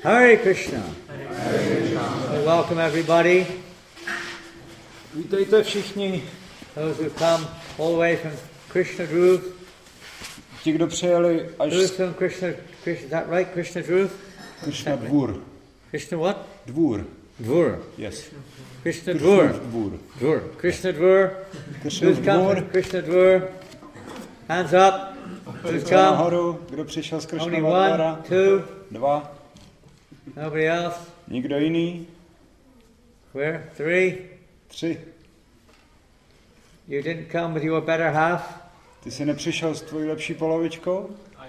Hare Krishna. So welcome everybody. Vítejte všichni. Those who come all the way from Krishna Dhruv. Ti, kdo přijeli až Who's from Krishna, is that right? Krishna Dhruv? Krishna Dvůr. Krishna what? Dvůr. Dvur. Yes. Krishna Dvur. Dvůr. Dvur. Krishna Dvur. Krishna Who's come Dvůr. from Krishna Dvur? Hands up. Who's come? Nahoru, kdo přišel z Only Krishnova one, dvora? two. 2. Nobody else? Nikdo jiný? Where? 3. 3. You didn't come with your better half? Ty jsi nepřišel s tvojí lepší polovičkou?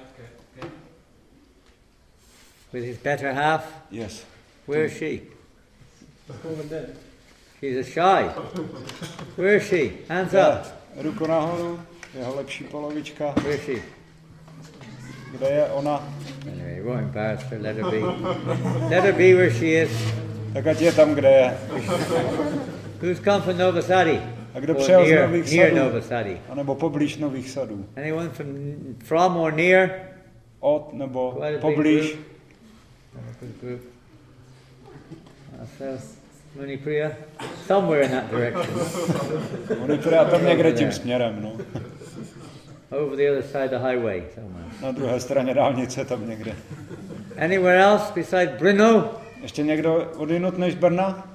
With his better half? Yes. Where is she? She's a shy. Where is she? Hands up. Ruku nahoru, jeho lepší polovička. Where is she? Kde je ona? Anyway, you won't embarrass her. Let her be. Let her be where she is. Tak ať je tam, kde je. Who's come from Novasadi? A kdo Or přijel z Nových near Sadů? Novasadi? A nebo poblíž Nových Sadů? Anyone from or near? Od nebo Quite a big poblíž? group. Good group. So, Munipriya? Somewhere in that direction. Oni teda tam někde tím směrem, no. Over the other side of the highway, somewhere. Na druhé straně dálnice tam někde. Anywhere else besides Brno? Ještě někdo odinut než Brna?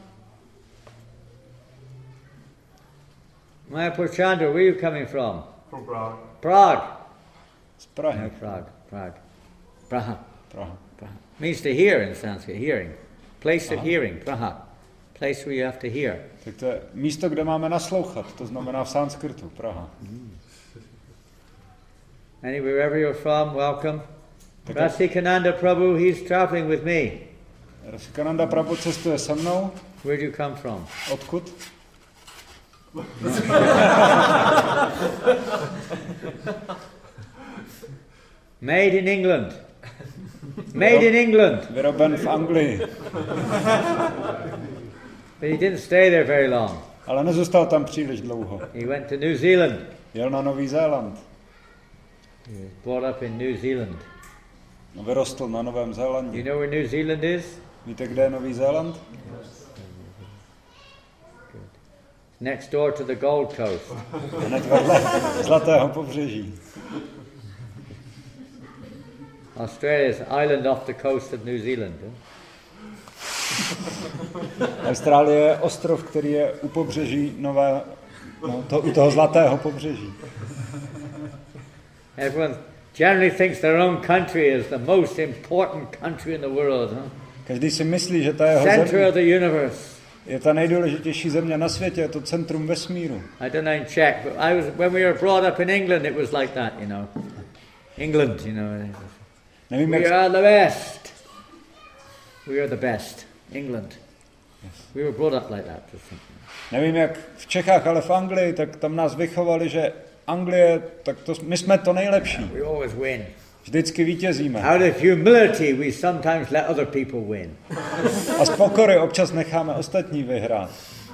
Mayapur Chandra, where are you coming from? From Prague. Prague. Z Prahy. No, Prague. Praha. Praha. Means to hear in Sanskrit, hearing. Place of hearing, Praha. Place where you have to hear. Tak to je místo, kde máme naslouchat, to znamená v sanskrtu, Praha. Anyway, wherever you're from, welcome. Rasikananda Prabhu, he's traveling with me. Rasikananda Prabhu cestuje se mnou. Where do you come from? Odkud? Made in England. Made in England. Vyroben v Anglii. But he didn't stay there very long. Ale nezůstal tam příliš dlouho. He went to New Zealand. Jel na Nový Zéland. He was brought up in New Zealand. Vyrostl na Novém You Zélandě. know where New Zealand is? Víte, kde je Nový Zéland? Next door to the Gold Coast. Hned vedle Zlatého pobřeží. Australia is an island off the coast of New Zealand. Austrálie je ostrov, který je u pobřeží u toho Zlatého pobřeží. Everyone generally thinks their own country is the most important country in the world. Každý si myslí, že ta jeho Center země of the universe. je ta nejdůležitější země na světě, je to centrum vesmíru. I don't know in Czech, but when we were brought up in England, it was like that, you know. England, you know. Nevím, We jak... are the best. We are the best. England. We were brought up like that. Nevím, jak v Čechách, ale v Anglii, tak tam nás vychovali, že Anglie, my jsme to nejlepší. We always win. Vždycky vítězíme. Out of humility, we sometimes let other people win. A z pokory občas necháme ostatní vyhrát.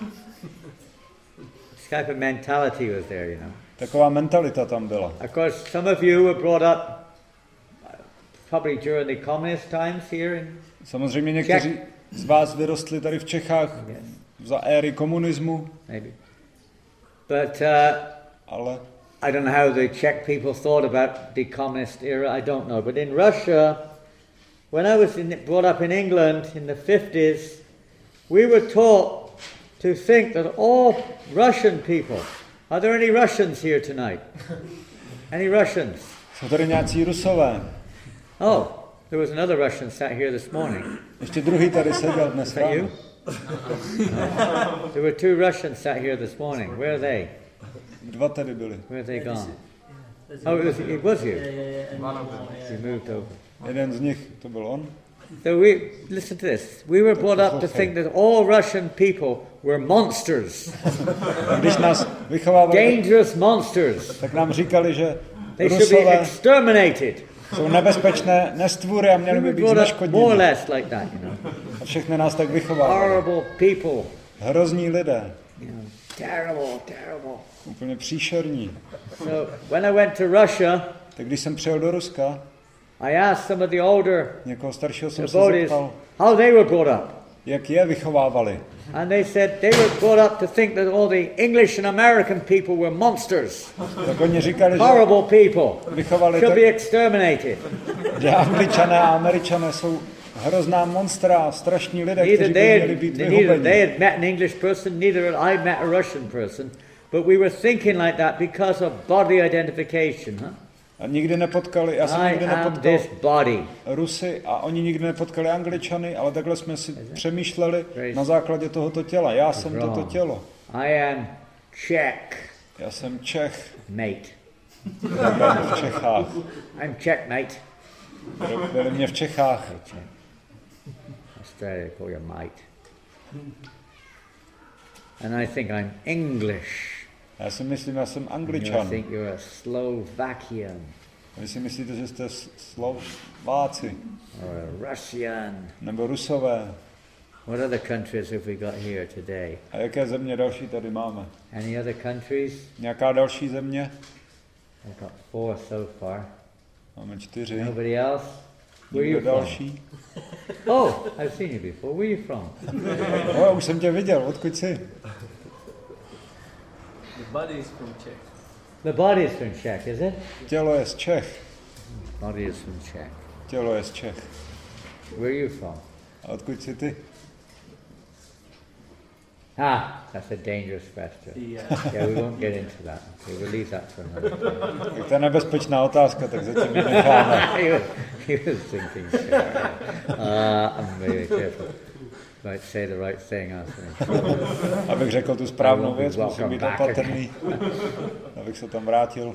This type of mentality was there, you know. Taková mentalita tam byla. Of course, some of you were brought up probably during the communist times here in Samozřejmě někteří z vás vyrostli tady v Čechách za éry komunismu. maybe. But Ale I don't know how the Czech people thought about the communist era, I don't know. But in Russia, when I was brought up in England in the 50s, we were taught to think that all Russian people, are there any Russians here tonight? Any Russians? jsou tady nějací Rusové. Oh, there was another Russian sat here this morning. Ještě druhý tady seděl dnes Is that you? ráno. There were 2 Russians sat here this morning. Where are they? 2 tady byli. Where are they gone? Oh, it was you. You moved over. Jeden z nich, to byl on. So listen to this. We were brought up to think that all Russian people were monsters. A když nás vychovávali, Dangerous monsters. tak nám říkali, že They should be Rusové exterminated. jsou nebezpečné nestvůry a měli We by were být brought up more or zneškodněni. less like that, you know. A všechny nás tak vychovávali. Horrible people. Hrozní lidé. You know, terrible. Úplně příšerní. So when I went to Russia, Tak když jsem přijel do Ruska, I asked some of the older Někoho staršího jsem se devotees zeptal, how they were brought up. jak je vychovávali. And they said they were brought up to think that all the English and American people were monsters, Tak oni říkali, že horrible people, vychovali should tak, be exterminated. že Angličané a Američané jsou hrozná monstra, strašní lidé, kteří by měli být Neither they vyhubeni. had met an English person, neither had I met a Russian person, but we were thinking like that because of body identification. Huh? A nikdy nepotkali, já jsem I nikdy am nepotkal this body. Rusy a oni nikdy nepotkali Angličany, ale takhle jsme si přemýšleli na základě tohoto těla. Já jsem toto tělo. I am Czech, Já jsem Čech, mate. v Čechách. I'm Czech, mate. Byli mě v Čechách. Australia call you mate. And I think I'm English. Já si myslím, já jsem And you Angličan. think you're a Slovakian Vy si myslíte, že jste Slováci or a Russian. nebo Rusové. What other countries have we got here today? A jaké země další tady máme? Any other countries? Nějaká další země? I've got 4 so far. Máme 4. Nobody else? Where are Někdo you from? další? Oh, I've seen you before. Where are you from? Už jsem tě viděl, odkud jsi? The body is from Czech. The body is from Czech, is it? Tělo je z Čech. Body is from Czech. Tělo je z Čech. Where are you from? A odkud jsi ty? That's a dangerous question. Yeah. Yeah, we won't get into that. Okay, we'll leave that for another time. Tak to je nebezpečná otázka, tak zatím ji necháme. he was thinking, sure, yeah. I'm very careful. Might say the right thing, I think. Abych řekl tu správnou věc, musím být opatrný, abych se tam vrátil.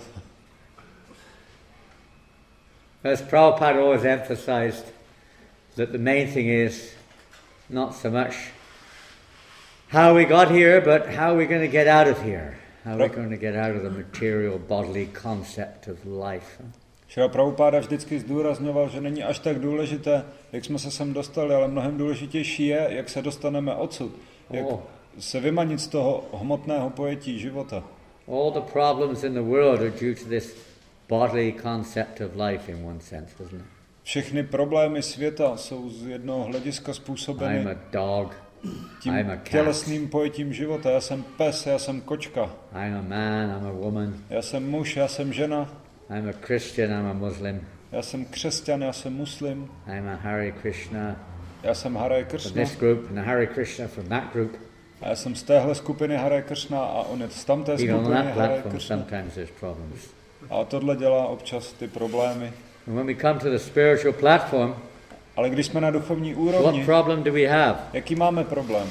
As Prabhupada always emphasized, that the main thing is not so much how we got here, but how we're going to get out of here. How we're going to get out of the material bodily concept of life. Šrila Prabhupáda vždycky zdůrazňoval, že není až tak důležité, jak jsme se sem dostali, ale mnohem důležitější je, jak se dostaneme odsud. Jak se vymanit z toho hmotného pojetí života. All the problems in the world are due to this bodily concept of life in one sense, isn't it? Všechny problémy světa jsou z jednoho hlediska způsobeny I'm a dog. tím I'm a cat. tělesným pojetím života. Já jsem pes, já jsem kočka. I'm a man, I'm a woman. Já jsem muž, já jsem žena. I'm a Christian, I'm a Muslim. Já jsem křesťan, já jsem muslim. I'm a Hare Krishna Já jsem Hare from Krishna. this group and a Hare Krishna from that group. A já jsem z téhle skupiny Hare Krishna a on je z tamté Even on skupiny that Hare platform Krishna. sometimes there's problems. A tohle dělá občas ty problémy. And when we come to the spiritual platform, Ale když jsme na duchovní what úrovni, problem do we have? jaký máme problém?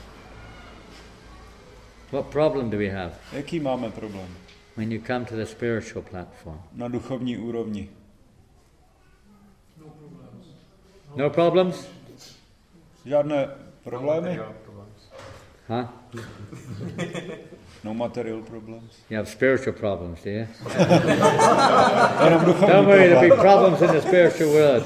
What problem do we have Jaký máme problém when you come to the spiritual platform? na duchovní úrovni? No problems? Žádné problémy? Huh? No material problems. You have spiritual problems, do you? Jenom duchovní Don't worry, there'll be problém. problems in the spiritual world.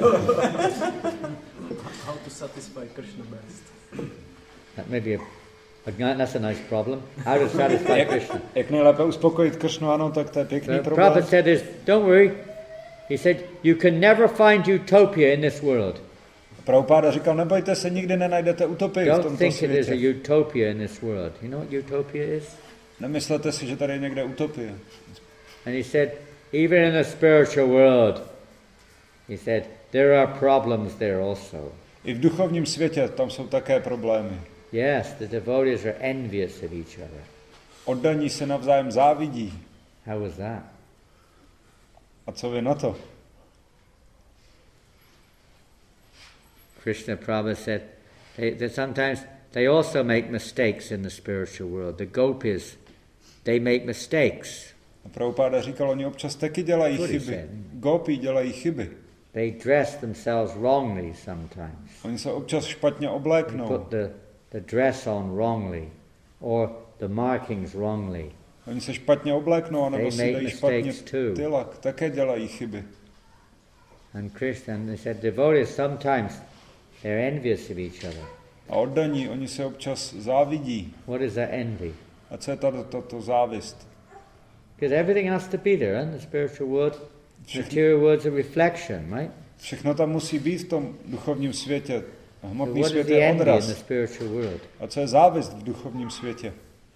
How to satisfy Krishna best? That may be that's a nice problem. How to satisfy Krishna. Jak nejlépe uspokojit Kršnu, ano, tak to je pěkný The problém. prophet said this, don't worry. He said, you can never find utopia in this world. Prabhupáda říkal, nebojte se, nikdy nenajdete utopii v Don't tomto think it is a světě. utopia in this world. You know what utopia is? Nemyslete si, že tady je někde utopie. And he said, even in the spiritual world, he said, there are problems there also. I v duchovním světě tam jsou také problémy. Yes, the devotees are envious of each other. Oddaní se navzájem závidí. How was that? A co vy na to? Krishna Prabhupada said, that sometimes they also make mistakes in the spiritual world. The gopis, they make mistakes. A Prabhupáda říkal, oni občas taky dělají What he chyby. said. Gopí dělají chyby. They dress themselves wrongly sometimes. Oni se občas špatně They obléknou. put the dress on wrongly, or the markings wrongly. Oni se špatně obléknou, anebo They si make dají špatně mistakes too. tylak. Také dělají chyby. And Krishna, they said, devotees sometimes, they're envious of each other. A oddaní, oni se občas závidí. What is that envy? A co je tato závist? Because everything has to be there in the spiritual world. Material world's a reflection, right? Všechno tam musí být v tom duchovním světě. So Hmotný what is svět the je envy in the odraz. spiritual world? A co je závist v duchovním světě?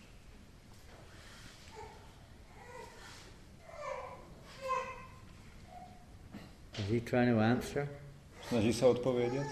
Is he trying to answer? Snaží se odpovědět?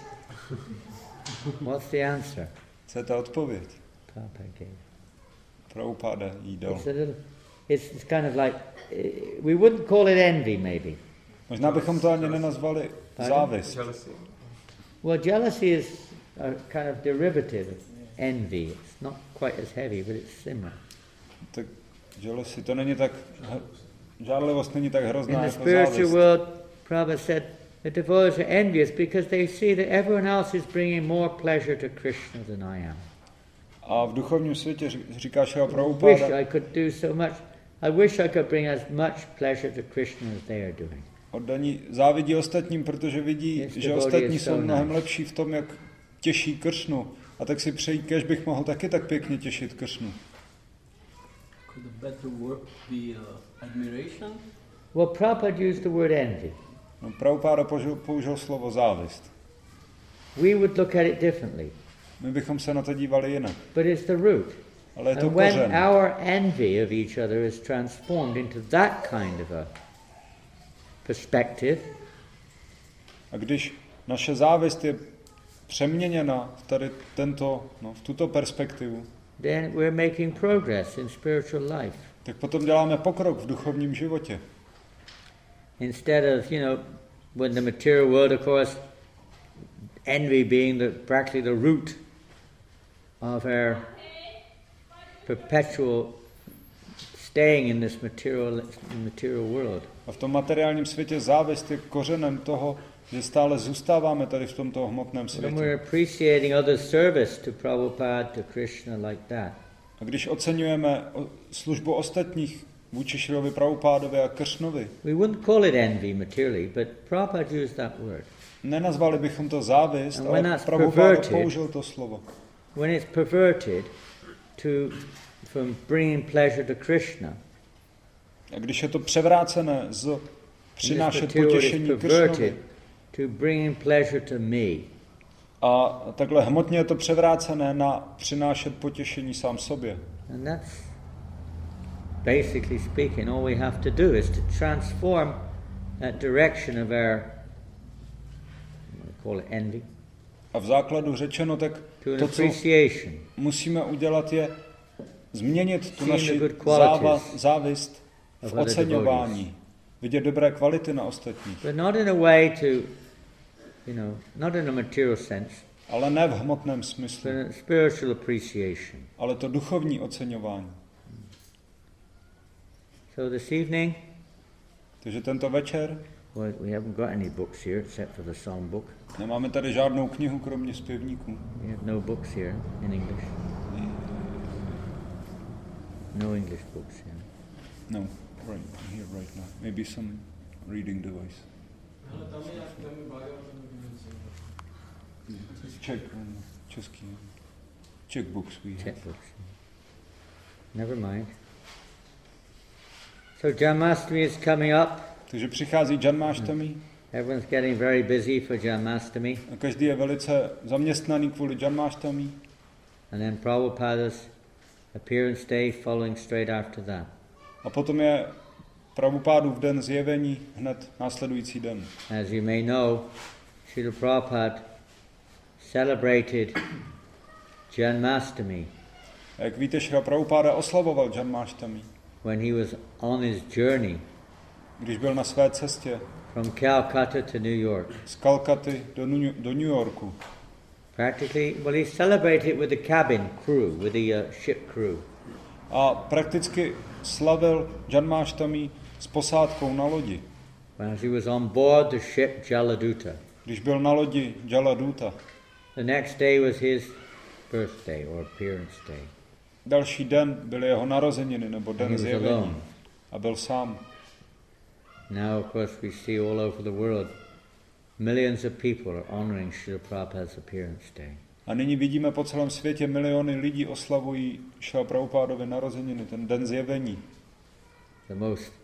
What's the answer? Co je ta odpověď? Papa gave. Prabhupáda jí dal. It's kind of like, we wouldn't call it envy maybe. Možná bychom to ani nenazvali závist. Well, jealousy is a kind of derivative of envy. It's not quite as heavy, but it's similar. Tak jealousy, to není tak, žádlivost není tak In hrozná the jako spiritual závist. world, Prabhupada said, the devotees are envious because they see that everyone else is bringing more pleasure to Krishna than I am. A v duchovním světě říká Šrila I wish Prabhupada, I could do so much. I wish I could bring as much pleasure to Krishna as they are doing. oddaní závidí ostatním, protože vidí, Yes, že the body ostatní is jsou so mnohem nice. lepší v tom, jak těší Kršnu. A tak si přejí, kež bych mohl taky tak pěkně těšit Kršnu. Could a better word be admiration? Well, Prabhupada used the word envy. No, Prabhupáda použil slovo závist. We would look at it differently, My bychom se na to dívali jinak. but it's the root. Ale je to And when kořen. our envy of each other is transformed into that kind of a perspective, A když naše závist je přeměněna v tady v tuto perspektivu, then we're making progress in spiritual life. tak potom děláme pokrok v duchovním životě. Instead of, when the material world, of course, envy being practically the root of our perpetual staying in this material world. A v tom materiálním světě závist je kořenem toho, že stále zůstáváme tady v tomto hmotném When světě. we're appreciating other service to Prabhupada, to Krishna, like that, A když oceňujeme službu ostatních vůči Šrilovi Prabhupádovi a Kršnovi, we wouldn't call it envy materially, but Prabhupada used that word. nenazvali bychom to závist, And when ale that's Prabhupáda perverted- použil to slovo. When it's perverted from bringing pleasure to Krishna, A když je to převrácené z and this přinášet material is potěšení perverted Kršnovi, to bringing pleasure to me, a takhle hmotně je to převrácené na přinášet potěšení sám sobě. and that's basically speaking, all we have to do is to transform that direction of our, call it envy, A v základu řečeno, tak to an to, co appreciation. musíme udělat, je změnit tu Seeing naši the good qualities závist of v other oceňování. Vidět dobré kvality na ostatních. But not in a way to, not in a material sense, Ale ne v hmotném but smyslu, a spiritual appreciation. ale to duchovní oceňování. So this evening, Takže tento večer well, we haven't got any books here except for the songbook. nemáme tady žádnou knihu, kromě zpěvníků. We have no books here in English. No English books here. No, right here, right now. Maybe some reading device. Czech, český. Czech books we have. Check books. Never mind. So Janmashtami is coming up. Takže přichází Janmashtami. Everyone's getting very busy for Janmashtami. A každý je velice zaměstnaný kvůli Janmashtami. And then Prabhupada's appearance day following straight after that. A potom je Prabhupádův den zjevení hned následující den. As you may know, Srila Prabhupada celebrated Janmashtami A jak víte, Šrila Prabhupáda oslavoval Janmashtami, when he was on his journey když byl na své cestě from Calcutta to New York. z Kalkaty do New Yorku. Practically, well, he celebrated with the cabin crew, with the ship crew. A prakticky slavil Janmashtami s posádkou na lodi, When he was on board the ship Jaladuta. když byl na lodi Jaladuta. The next day was his birthday or appearance day. Další den byly jeho narozeniny nebo He den was zjevení. alone. A byl sám. Now, of course, we see all over the world millions of people are honoring Srila Prabhupada's appearance day. A nyní vidíme po celém světě miliony lidí oslavují Šrila Prabhupádovy narozeniny, ten den zjevení. The most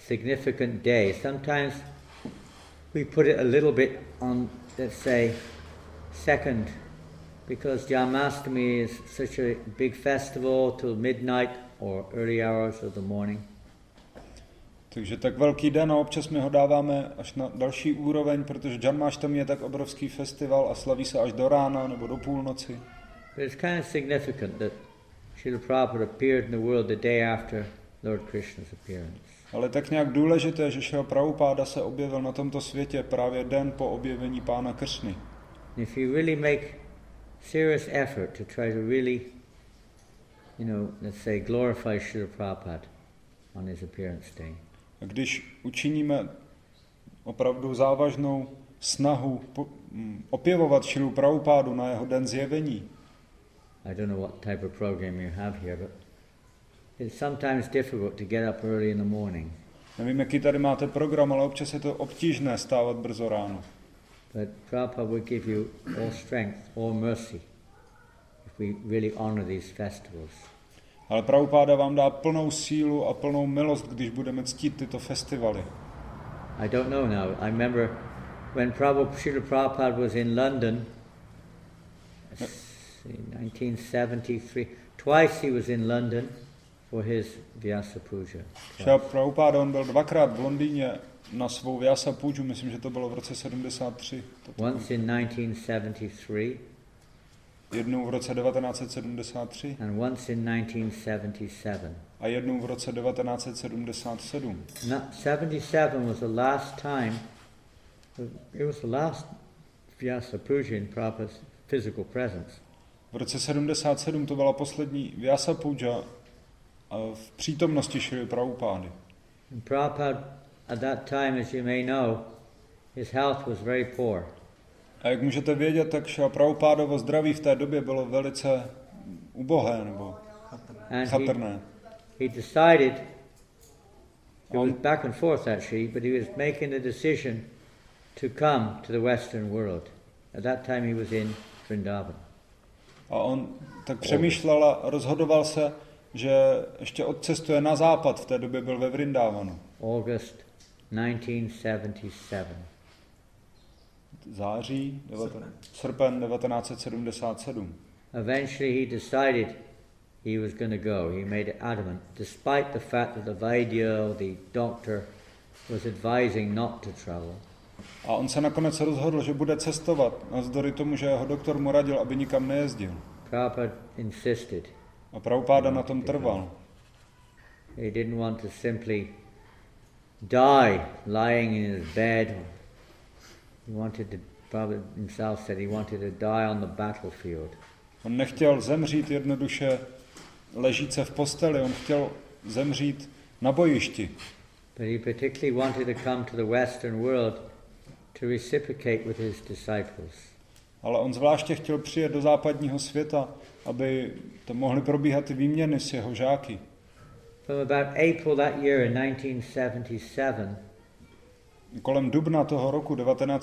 significant day. Sometimes we put it a little bit on, let's say, second, because Janmashtami is such a big festival till midnight or early hours of the morning. Takže tak velký den a občas my ho dáváme až na další úroveň, protože Janmashtami je tak obrovský festival a slaví se až do rána nebo do půlnoci. But it's kind of significant that Srila Prabhupada appeared in the world the day after Lord Krishna's appearance. Ale tak nějak důležité, že Srila Prabhupada se objevil na tomto světě právě den po objevení Pána Kršny. If you really make serious effort to try to really, let's say, glorify Srila Prabhupada on his appearance day. A když učiníme opravdu závažnou snahu opěvovat Srilu Prabhupádu na jeho den zjevení, I don't know what type of program you have here, but it's sometimes difficult to get up early in the morning. Nevím, jaký tady máte program, ale občas je to obtížné stávat brzo ráno. But Prabhupada will give you all strength, all mercy, if we really honor these festivals. Ale Prabhupada vám dá plnou sílu a plnou milost, když budeme ctít tyto festivaly. I don't know now. I remember when Srila Prabhupada was in London, 1973. Twice he was in London for his Vyasa Puja. Srila Prabhupada, on byl dvakrát v Londýně na svou Vyasa Puju, myslím, že to bylo v roce 73. Once in 1973. Jednou v roce 1973. And once in 1977. A jednou v roce 1977. 77 was the last time, it was the last Vyasa Puja in Prabhupada's physical presence. V roce 77 to byla poslední Vyasa Puja v přítomnosti Šrily Prabhupády. And Prabhupada at that time, as you may know, his health was very poor. A jak můžete vědět, tak Šrila Prabhupádovo zdraví v té době bylo velice ubohé nebo chatrné. He decided, it was back and forth actually, but he was making a decision to come to the Western world. At that time he was in Vrindavan. A on tak přemýšlel a rozhodoval se, že ještě odcestuje na západ, v té době byl ve Vrindavanu. August 1977. Srpen 1977. Eventually he decided he was going to go. He made it adamant, despite the fact that the Vaidya, the doctor, was advising not to travel. A on se nakonec rozhodl, že bude cestovat, navzdory tomu, že jeho doktor mu radil, aby nikam nejezdil. Prabhupada insisted. A Prabhupada na tom trval. He didn't want to simply die lying in his bed. He wanted to, Prabhupada himself said he wanted to die on the battlefield. On nechtěl zemřít jednoduše ležíce v posteli, on chtěl zemřít na bojišti. But he particularly wanted to come to the Western world to reciprocate with his disciples. Ale on zvláště chtěl přijet do západního světa, aby to mohly probíhat ty výměny s jeho žáky. From about April that year in 1977, kolem dubna toho roku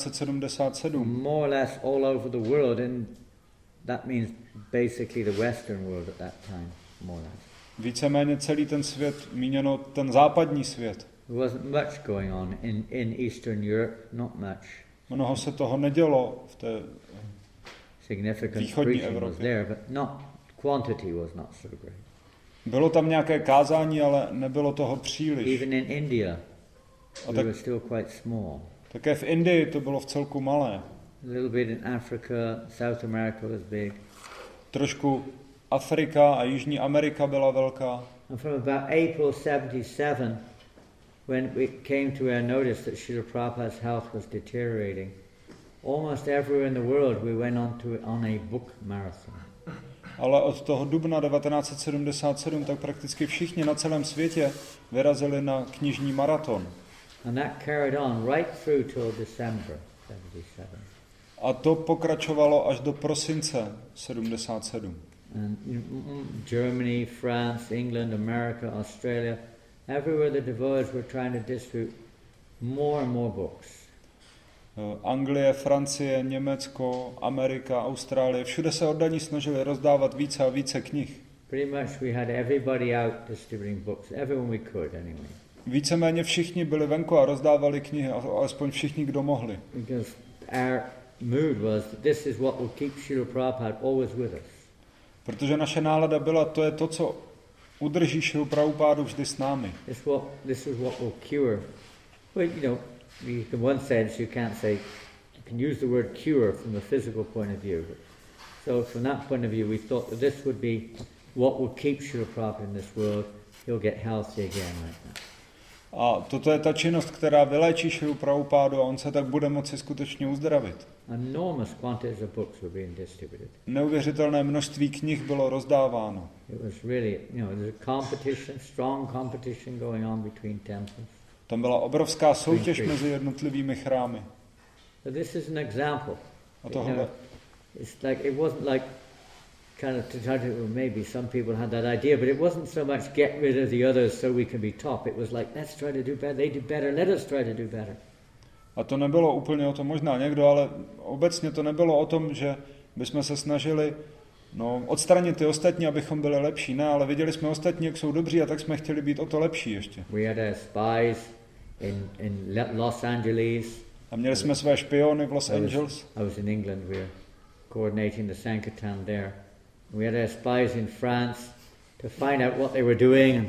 1977, more or less all over the world, and that means basically the Western world at that time, more or less. Víceméně celý ten svět, míněno ten západní svět. There wasn't much going on in Eastern Europe, not much. Mnoho se toho nedělo v té significant preaching was there, but not quantity was not so great. Bylo tam nějaké kázání, ale nebylo toho příliš. Even in India, we were still quite small. Také v Indii to bylo vcelku malé. A little bit in Africa, South America was big. Trošku Afrika a Jižní Amerika byla velká. And from about April 77, when we came to our notice that Srila Prabhupada's health was deteriorating, almost everywhere in the world we went on a book marathon. Ale od toho dubna 1977 tak prakticky všichni na celém světě vyrazili na knižní maraton. And that carried on right through till December 77. A to pokračovalo až do prosince 77. And Germany, France, England, America, Australia, everywhere the devotees were trying to distribute more and more books. Anglie, Francie, Německo, Amerika, Austrálie, všude se oddaní snažili rozdávat více a více knih. Pretty much we had everybody out distributing books, everyone we could anyway. víceméně všichni byli venku a rozdávali knihy, alespoň všichni, kdo mohli. Because our mood was that this is what will keep Srila Prabhupada always with us. Protože naše nálada byla, to je to, co udrží Šrilu Prabhupádu vždy s námi. This is what will cure. Well, you know, in one sense you can't say, you can use the word cure from the physical point of view. So from that point of view we thought that this would be what will keep Srila Prabhupada in this world. He'll get healthy again like that. A toto je ta činnost, která vyléčí Šrilu Prabhupádu a on se tak bude moci skutečně uzdravit. Enormous quantities of books were being distributed. Neuvěřitelné množství knih bylo rozdáváno. It was really, you know, there's a competition, strong competition going on between temples. Tam byla obrovská soutěž mezi jednotlivými chrámy. So this is an example. A tohle. It's like it wasn't like kind of to try to, maybe some people had that idea, but it wasn't so much get rid of the others so we can be top. It was like, let's try to do better. They did better. Let us try to do better. A to nebylo úplně o tom, možná někdo, ale obecně to nebylo o tom, že bychom se snažili odstranit ty ostatní, abychom byli lepší. Ne, ale viděli jsme ostatní, jak jsou dobří, a tak jsme chtěli být o to lepší ještě. We had spies in Los Angeles. A měli jsme své špiony v Los Angeles. I was in England. We were coordinating the Sankirtan there. We had spies in France to find out what they were doing.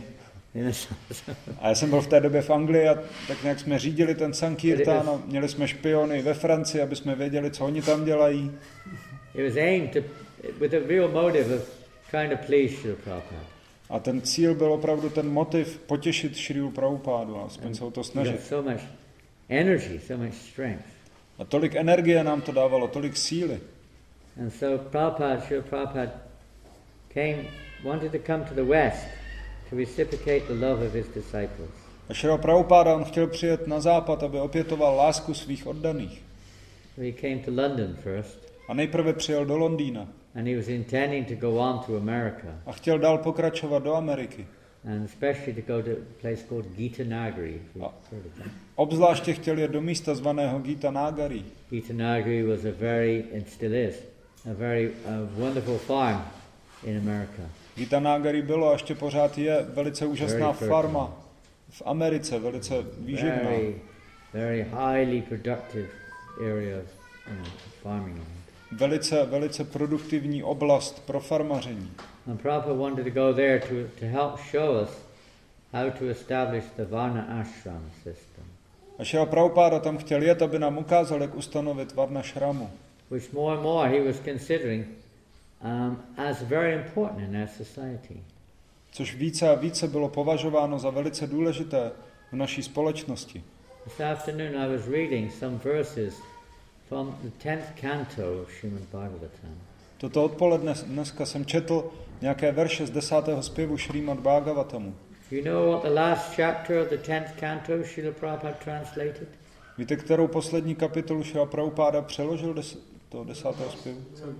A já jsem byl v té době v Anglii a tak nějak jsme řídili ten Sankirtan a měli jsme špiony ve Francii, aby jsme věděli, co oni tam dělají. It was aimed with a real motive of trying to please Srila Prabhupada. A ten cíl byl opravdu ten motiv potěšit Šrilu Prabhupádu a aspoň se o to snažit. So much energy, so much strength. A tolik energie nám to dávalo, tolik síly. And so Srila Prabhupada wanted to come to the West to reciprocate the love of his disciples. A Šrila Prabhupáda, on chtěl přijet na západ, aby opětoval lásku svých oddaných. So he came to London first. A nejprve přijel do Londýna. And he was intending to go on to America. A chtěl dál pokračovat do Ameriky. And especially to go to a place called Gita Nagari. Obzvláště chtěl jít do místa zvaného Gita Nagari. Gita Nagari was and still is, a very wonderful farm in America. Gita Nagari bylo a ještě pořád je velice úžasná farma v Americe, velice výživná. Very highly productive area of farming. Velice produktivní oblast pro farmaření. And Prabhupada wanted to go there to help show us how to establish the Varna Ashram system. A Šrila Prabhupáda tam chtěl jet, aby nám ukázal, jak ustanovit Varna Shramu. Which more and more he was considering as very important in our society. Což více a více bylo považováno za velice důležité v naší společnosti. This afternoon I was reading some verses from the 10th canto of Srimad Bhagavatam. Toto odpoledne dneska jsem četl nějaké verše z 10. zpěvu Srimad Bhagavatamu. You know what the last chapter of the 10th canto Srila Prabhupada translated? Víte, kterou poslední kapitolu Šrila Prabhupáda přeložil do 10. zpěvu?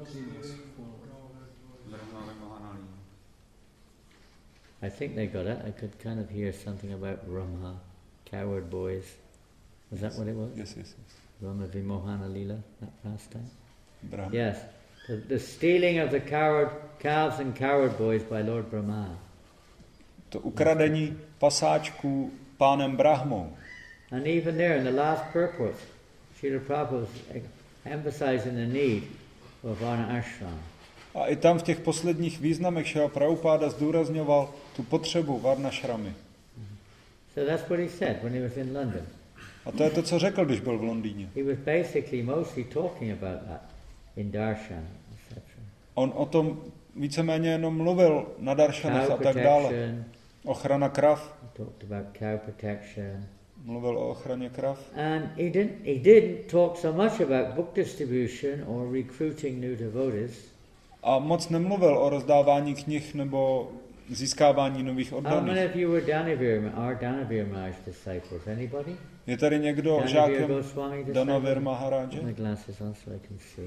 I think they got it. I could kind of hear something about Brahma, coward boys. Was that what it was? Yes. Brahma Vimohana Lila, that pastime? Brahma. Yes. The stealing of the calves and coward boys by Lord Brahma. To ukradení pasáčků pánem Brahmou. And even there in the last purport, Srila Prabhupada was emphasizing the need of Varna Ashram. A i tam v těch posledních významech Šrila Prabhupáda zdůrazňoval tu potřebu Varna Shramy. So that's what he said when he was in London. A to je to, co řekl, když byl v Londýně. He was basically mostly talking about that in darshan, etc. On o tom víceméně jenom mluvil na darshanech a tak dále. Ochrana krav. Talked about cow protection. Mluvil o ochraně krav. And he didn't talk so much about book distribution or recruiting new devotees. A moc nemluvil o rozdávání knih nebo získávání nových oddaných. How many of you were Danavir Maharaj disciples? Anybody? Je tady někdo žákem Danavir Maharaj? My glasses on so I can see.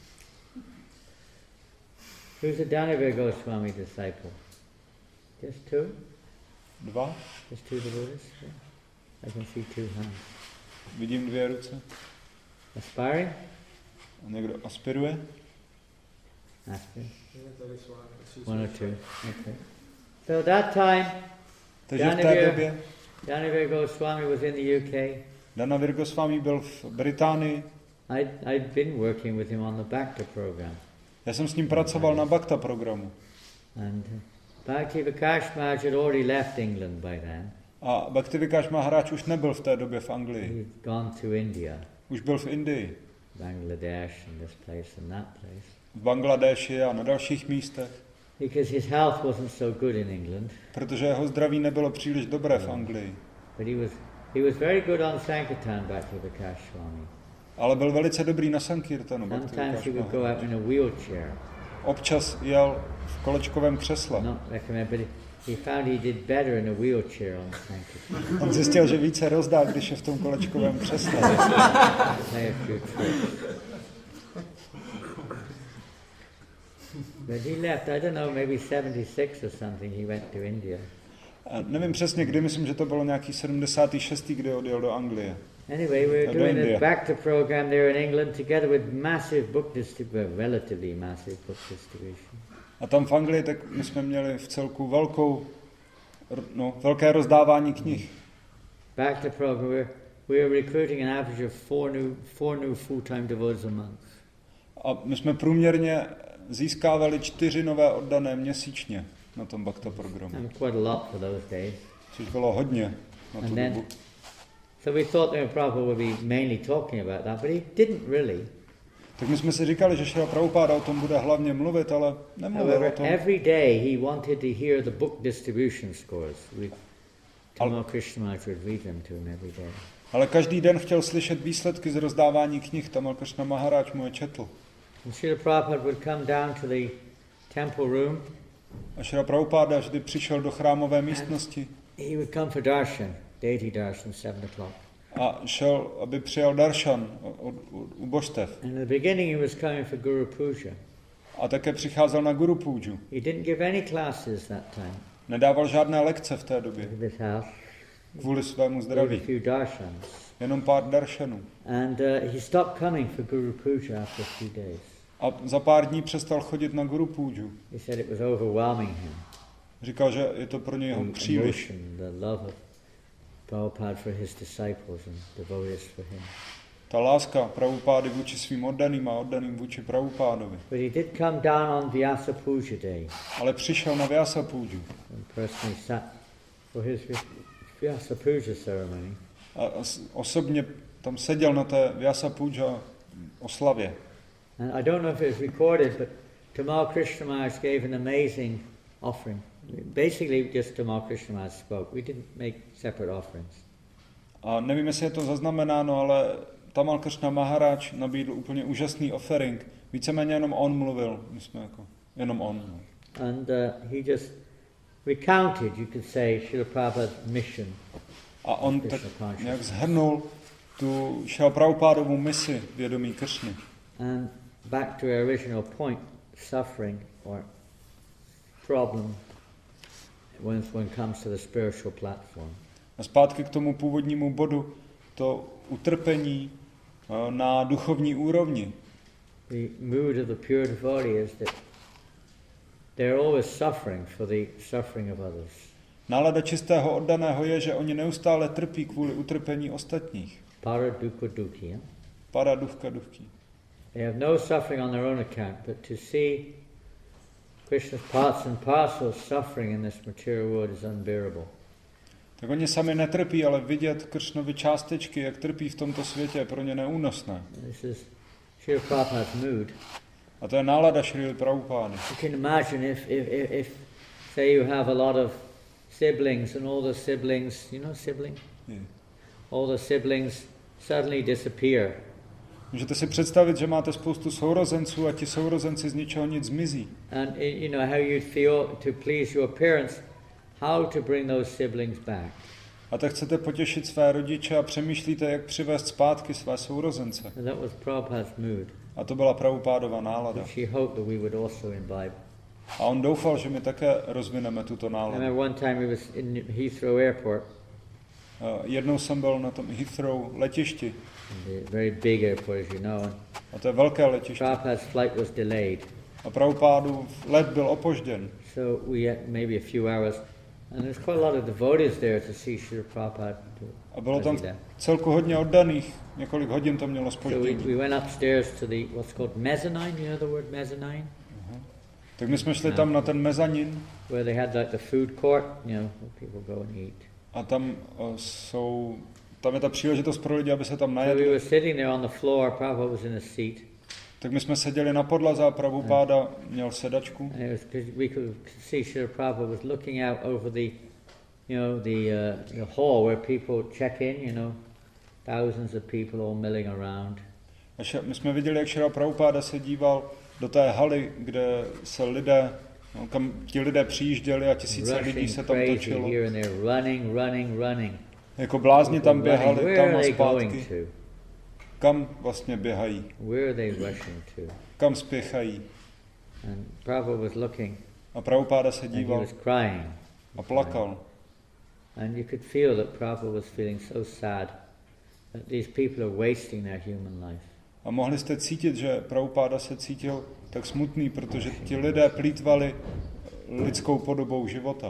Who's a Danavir Goswami disciple? Just two? Dva? Just two devotees? Yeah. I can see two hands. Vidím dvě ruce. Aspiring? A někdo aspiruje? Aspiring. One or two. Okay. So that time, takže v té době Dhanavir Goswami was in the UK. Dhanavir Goswami byl v Británii. I'd been working with him on the Bhakta program. Já jsem s ním pracoval na Bhakta programu. And Bhakti Vikash Maharaj had already left England by then. A Bhakti Vikash Maharaj už nebyl v té době v Anglii. He'd gone to India, Už byl v Indii, Bangladesh, and this place and that place. v Bangladeši a na dalších místech, Because his health wasn't so good in England. protože jeho zdraví nebylo příliš dobré v Anglii. But he was very good on Sankirtan, Bhakti Vikash Swami. Ale byl velice dobrý na Sankirtanu. Bhakti Sometimes Vikash he would go Maharaj. out in a wheelchair. Občas jel v kolečkovém křesle. Not recommend, but he found he did better in a wheelchair on Sankirtan. On zjistil, že více rozdá, když je v tom kolečkovém křesle. Play a few tricks. But he left, I don't know, maybe 76 or something, he went to India. A nevím přesně kdy, myslím, že to bylo nějaký 76. kdy odjel do Anglie. Anyway, we were Do doing India. a Bhakta program there in England together with massive book distribution, relatively massive book distribution. A tam v Anglii tak my jsme měli v celku velké rozdávání knih. Bhakta program, we were recruiting an average of four new full-time devotees a month. A my jsme průměrně získávali 4 nové oddané měsíčně na tom Bhakta programu. And quite a lot for those days. Což bylo hodně na tu And then, dobu. so we thought that Prabhupada would be mainly talking about that, but he didn't really. Tak my jsme si říkali, že Šrila Prabhupáda o tom bude hlavně mluvit, ale nemluvil o However, tom. every day he wanted to hear the book distribution scores. Tamal Krishna Maharaj would read them to him every day. Ale každý den chtěl slyšet výsledky z rozdávání knih. Tamal Krishna Maharaj mu je četl. And Srila Prabhupada would come down to the temple room. A Šrila Prabhupáda vždy přišel do chrámové místnosti He would come for darshan, deity darshan, 7 o'clock. a šel, aby přijal darshan u božstev. And in the beginning he was coming for Guru Puja. A také přicházel na Guru Půjdu. He didn't give any classes that time. Nedával žádné lekce v té době, In his house. kvůli svému He gave a zdraví. few darshans. Jenom pár daršanů. And he stopped coming for Guru Puja after a few days. A za pár dní přestal chodit na Guru Půjdu. He said it was overwhelming him. Říkal, že je to pro něj The příliš. emotion, the love of Prabhupada for his disciples and devotees for him. Ta láska Prabhupády vůči svým oddaným a oddaným vůči Prabhupádovi. But he did come down on Vyasa Puja day Ale přišel na Vyasa Půjdu and personally sat for his Vyasa Puja ceremony. a osobně tam seděl na té Vyasa Půjdu oslavě. And I don't know if it was recorded, but Tamal Krishna Maharaj gave an amazing offering. Basically, just Tamal Krishna Maharaj spoke. We didn't make separate offerings. A nevím, jestli je to zaznamenáno, ale Tamal Krishna Maharaj nabídl úplně úžasný offering. Víceméně jenom on mluvil. My jsme jako, jenom on. And he just recounted, you could say, Srila Prabhupada's mission. A on tak nějak shrnul tu Šrila Prabhupádovu misi vědomí Kršny. And back to our original point, suffering or problem when it comes to the spiritual platform. A zpátky k tomu původnímu bodu, to utrpení na duchovní úrovni. The mood of the pure devotee is that they're always suffering for the suffering of others. Nálada čistého oddaného je, že oni neustále trpí kvůli utrpení ostatních. Para dukkha dukkhi. Para dukkha dukkhi. They have no suffering on their own account, but to see Krishna's parts and parcels suffering in this material world is unbearable. Tak oni sami netrpí, ale vidět Kršnovi částečky, jak trpí v tomto světě, je pro ně neúnosné. This is Srila Prabhupada's mood. A to je nálada Šrily Prabhupády. You can imagine if say you have a lot of siblings and all the siblings, you know sibling? Yeah. All the siblings suddenly disappear. Můžete si představit, že máte spoustu sourozenců a ti sourozenci z ničeho nic zmizí. And you know how you'd feel to please your parents, how to bring those siblings back. A tak chcete potěšit své rodiče a přemýšlíte, jak přivést zpátky své sourozence. And that was Prabhupada's mood. A to byla Prabhupádova nálada. Which he hoped that we would also imbibe. A on doufal, že my také rozvineme tuto I náladu. remember one time he was in Heathrow Airport. Jednou jsem byl na tom Heathrow letišti. A very big airport, as you know. A to je velké letiště. Prabhupada's flight was delayed. A Prabhupádův let byl opožděn. So we had maybe a few hours, And there's quite a lot of devotees there to see Srila Prabhupada. A bylo tam celku hodně oddaných, několik hodin to mělo So zpoždění. we went upstairs to the, what's called mezzanine, you know the word mezzanine? Tak my jsme šli tam na ten mezanin Where they had like the food court, you know, where people go and eat. a tam je ta příležitost pro lidi, aby se tam So we najedli. were sitting there on the floor, Prabhupada was in a seat. Tak my jsme seděli na podlaze a Prabhupáda měl sedačku. And it was, we could see Srila Prabhupada was looking out over the, you know, the hall where people check in, you know, thousands of people all milling around. My jsme viděli, jak Šrila Prabhupáda se díval do té haly, kde se lidé, no, kam ti lidé přijížděli a tisíce lidí se tam točilo. Here and there, running. Jako blázni tam běhali, tam a zpátky. To? Kam vlastně běhají? Where are they rushing to? Kam spěchají? And Prabhupada was looking. A Prabhupáda se And he díval was crying. a plakal. And you could feel that Prabhupada was feeling so sad that these people are wasting their human life. A mohli jste cítit, že Prabhupáda se cítil tak smutný, protože ti lidé plýtvali lidskou podobou života.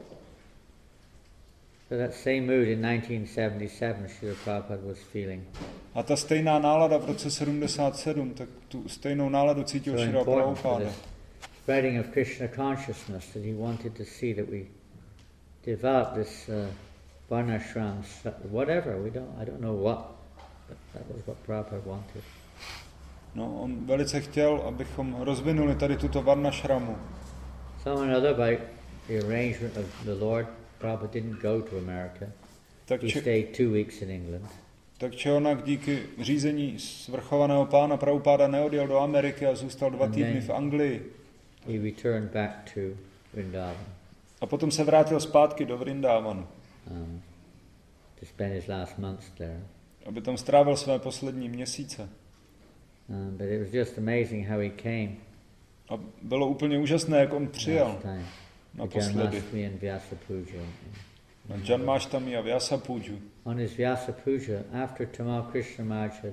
So that same mood in 1977 Srila Prabhupada was feeling. A ta stejná nálada v roce 77, tak tu stejnou náladu cítil Šrila Prabhupáda. Spreading of Krishna consciousness, that he wanted to see that we develop this varnashrams, whatever, I don't know what, but that was what Prabhupada wanted. No, on velice chtěl, abychom rozvinuli tady tuto varnašramu. Some other by the arrangement of the Lord, Prabhupada didn't go to America. He stayed 2 weeks in England. Tak či onak díky řízení svrchovaného pána Prabhupáda neodjel do Ameriky a zůstal 2 týdny v Anglii. He returned back to Vrindavan. A potom se vrátil zpátky do Vrindavanu. To spend his last months there. Aby tam strávil své poslední měsíce. But it was just amazing how he came. A bylo úplně úžasné, jak on přijel naposledy. Na Janmashtami a Vyasa Puju. On his Vyasa Puja, after Tamal Krishna Maharaj had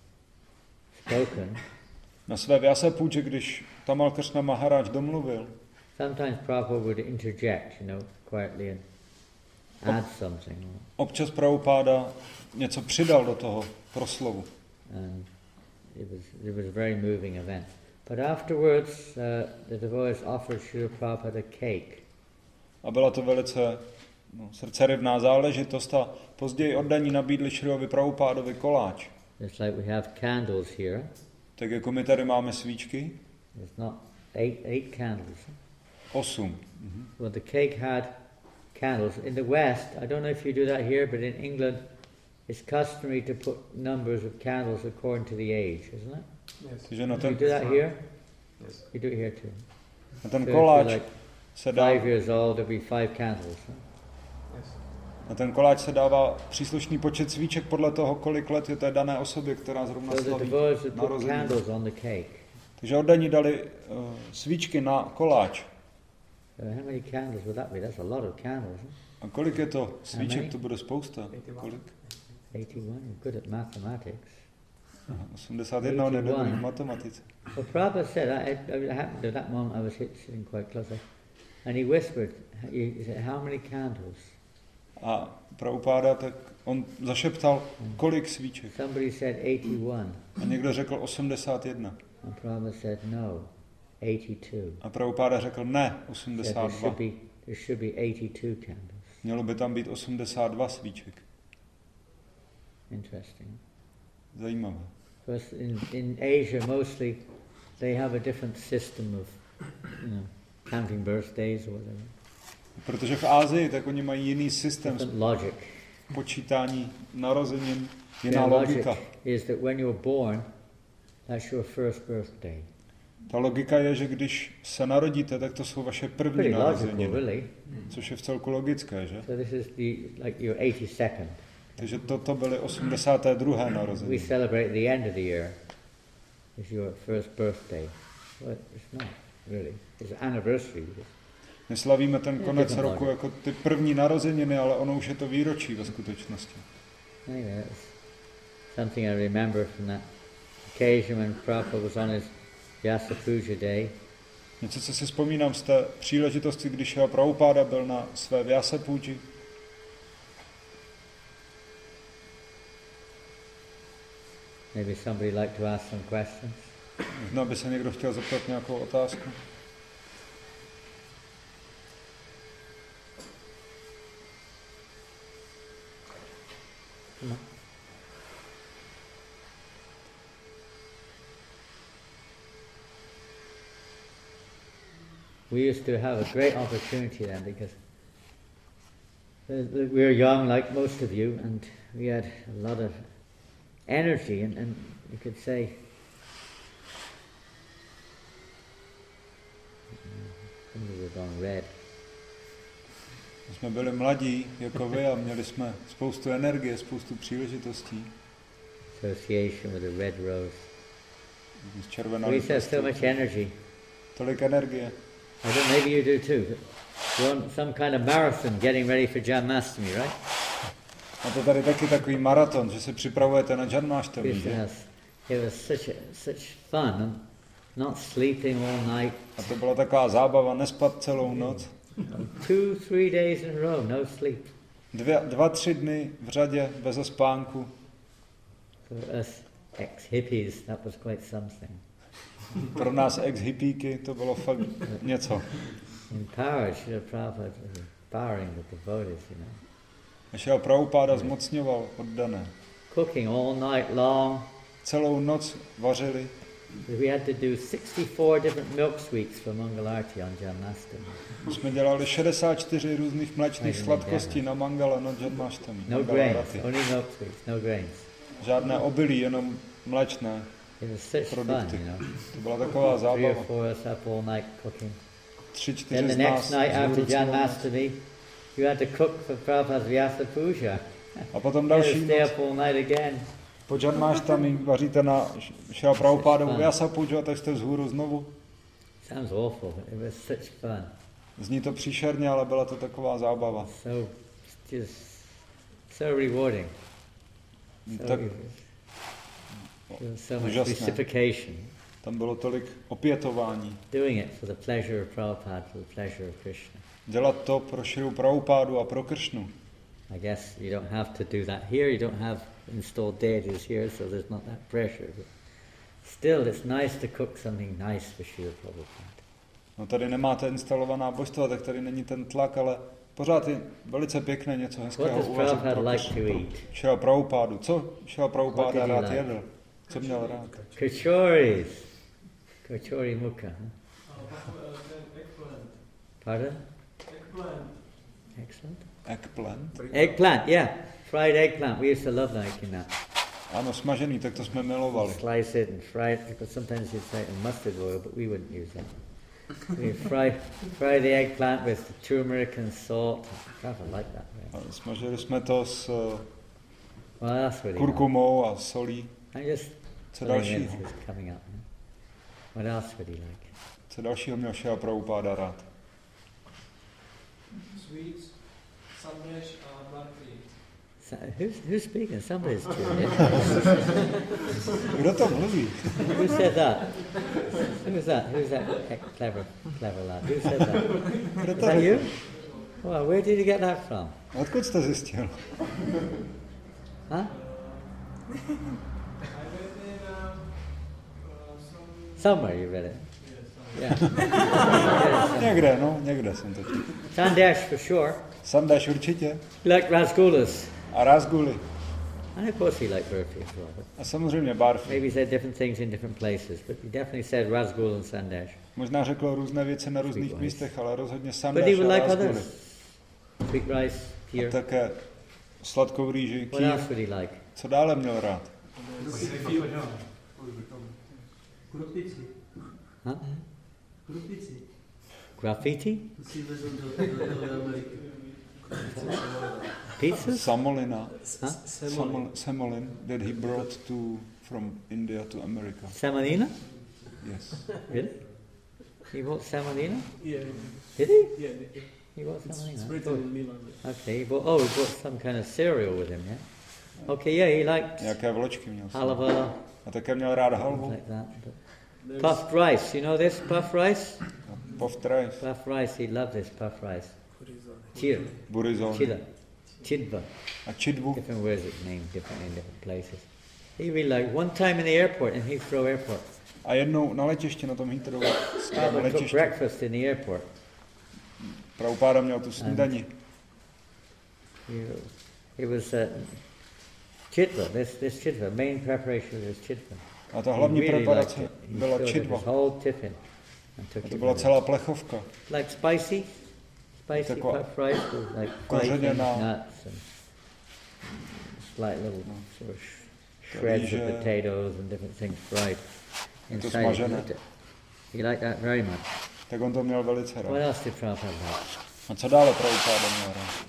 spoken, na své Vyasa Puja, když Tamal Krishna Maharaj domluvil, sometimes Prabhupada would interject, you know, quietly and add something. Občas Prabhupáda něco přidal do toho proslovu. And it was a very moving event. But afterwards, the devotees offered Srila Prabhupada a cake. A byla to velice srdcerivná záležitost a později oddaní nabídli Šrilovi Prabhupádovi koláč. It's like we have candles here. Tak jako my tady máme svíčky. It's not eight candles. 8. Well, the cake had candles. In the West, I don't know if you do that here, but in England, it's customary to put numbers of candles according to the age, isn't it? Yes. You do that here? Yes. You do it here too. Na ten koláč se dá... 5 years old, there'll be 5 candles. Huh? Yes. Na ten koláč se dává příslušný počet svíček podle toho, kolik let je té dané osobě, která zrovna slaví narozeniny. Takže oddaní dali svíčky na koláč. How many candles would that be? That's a lot of candles. A kolik je to svíček? To bude spousta. Kolik? 81. You're good at mathematics. 81, on je dobrý v matematice. Well, Prabhupada said, I happened at that moment, I was sitting quite close, and he whispered, he said, how many candles? A Prabhupáda, tak on zašeptal, kolik svíček. Somebody said 81. A někdo řekl 81. And Prabhupada said, no, 82. A Prabhupáda řekl, ne, 82. There should be 82 candles. Mělo by tam být 82 svíček. Interesting. Zajímavé. Because in Asia mostly they have a different system of, you know, counting birthdays or whatever. Protože v Ázii tak oni mají jiný systém logic. Počítání narozenin, jiná logika. Is that when you're born, that's your first birthday. Ta logika je, že když se narodíte, tak to jsou vaše první narozeniny. Really. Což je vcelku logické, že? So this is like your 82nd. Takže toto byly 82. narozeniny. We celebrate the end of the year. It's your first birthday. Well, it's not really. It's an anniversary. My slavíme ten konec roku jako ty první narozeniny, ale ono už je to výročí ve skutečnosti. Anyway, that was something I remember from that occasion when Prabhupada was on his Vyasa Puja day. Něco, co si vzpomínám z té příležitosti, když Šrila Prabhupáda byl na své Vyasa půči. Maybe somebody like to ask some questions. Možná by se někdo chtěl zeptat nějakou otázku. No. We used to have a great opportunity then because we were young like most of you and we had a lot of energy and you could say we were gone red. Jsme byli mladí jako vy a měli jsme spoustu energie, spoustu příležitostí. Association with the red rose. S červenou We used to have so much energy. Tolik energie. I don't, maybe you do too. You're on some kind of marathon getting ready for Janmashtami, right? A to tady taky takový maraton, že se připravujete na Janmashtami, že? It was such fun, and not sleeping all night. A to byla taková zábava, nespat celou noc. 2-3 days in a row, no sleep. 2-3 dny v řadě, bez spánku. For us ex-hippies, that was quite something. Pro nás ex-hippíky to bylo fakt něco. In power, Srila Prabhupada was empowering the devotees, you know. Šrila Prabhupáda zmocňoval oddané. Cooking all night long. Celou noc vařili. We had to do 64 different milk sweets for Mangalarti on Janmashtami. Jsme dělali 64 různých mléčných sladkostí na Mangala na Janmashtami. No grains, only milk sweets, no grains. Žádné obilí, jenom mléčné produkty. Fun, you know. To byla taková 3 or zábava. 4 us up all night cooking. 3-4 Then the z next nás night after vzhůru celou noc. Janmashtami, you had to cook for Prabhupada's Vyasa Puja. A potom You had to další stay noc. up all night again. Po Janmashtami vaříte na Šrila Prabhupádovu Fun. Vyasa Puju a tak jste vzhůru znovu. Sounds awful. It was such fun. Zní to příšerně, ale byla to taková zábava. So rewarding. Tak So much úžasné. reciprocation. Tam bylo tolik opětování. Doing it for the pleasure of Prabhupada, for the pleasure of Krishna. Dělat to pro Šrilu Prabhupádu a pro Kršnu. I guess you don't have to do that here. You don't have installed deities here, so there's not that pressure. But still, it's nice to cook something nice for Srila Prabhupada. No tady nemáte instalovaná božstva, tak tady není ten tlak, ale pořád je velice pěkné něco What hezkého does uvařit Prabhupada pro like to eat? Šrila Prabhupádu. Co Šrila What Prabhupáda did he rád like? jedl? Co měl rád? Kachoris. Kachori mukha. Eggplant. Pardon? Eggplant. Excellent. Eggplant? Eggplant, yeah. Fried eggplant. We used to love liking that. Ano, smažený, tak to jsme milovali. Slice it and fry it, because sometimes you'd say it in mustard oil, but we wouldn't use that. We fry the eggplant with the turmeric and salt. Prabhupada liked that. Right? A smažili jsme to s What else would he like? kurkumou a solí. I just Co putting in dalšího? who's coming up. Huh? What else would he like? Co dalšího měl Šrila Prabhupáda rád? Sweets, sandesh a barfi. Who's speaking? Somebody's tuned in. Kdo to mluví? Who said that? Who's that? Who's that clever lad? Who said that? Kdo Is to that you? řekl? Well, where did you get that from? Odkud jste zjistil? Huh? I read in some... Somewhere you read it. Yes, Yeah. Někde jsem to četl. Sandesh for sure. Sandesh určitě. You like rasgullas. A rasguly. And of course he liked burfi as well. But A samozřejmě barfi. maybe he said different things in different places. But he definitely said rasgul and sandesh. Možná řekl různé věci na různých Sweet rice. místech, ale rozhodně But he sandesh would a like rasguly. others. Sweet rice, A kheer. také sladkou rýži, What else kýr. would he like? Co dále měl rád? Krupnici. Huh? Krupnici. Graffiti? To si vezou do Ameriky. Pizzas? Samolina. Huh? Semolin that he brought from India to America. Semolina? Yes. Really? He bought semolina? Yeah, Did he? yeah. He bought It's semolina. I written thought- in Milan. Okay, he bought some kind of cereal with him, yeah? Okay, yeah, he liked Nějaké vločky měl. halva, A také měl rád halvu. like that. But puffed rice, you know this puffed rice? A Puffed rice. Puff rice, he loved this puff rice. Chir. Burizon. Chila. Chidva. A chidvu. Different words it's named differently in different places. He really liked one time in the airport, in Heathrow Airport. A jednou na letišti, na tom Heathrovu, Prabhupada took letišti, breakfast in the airport. Prabhupada měl tu snídani. It was chitva, this chitva, main preparation was chitva. A ta hlavní preparace byla He chitva. his whole tiffin and took A to it byla with celá him. plechovka. Like spicy Taková puff rice with like kořeněná. nuts and slight little sort of shreds of potatoes and different things fried to inside. smažené. He liked that very much. Tak on to měl velice What rád. else did Prabhupada like? A co dále Prabhupada měl rád?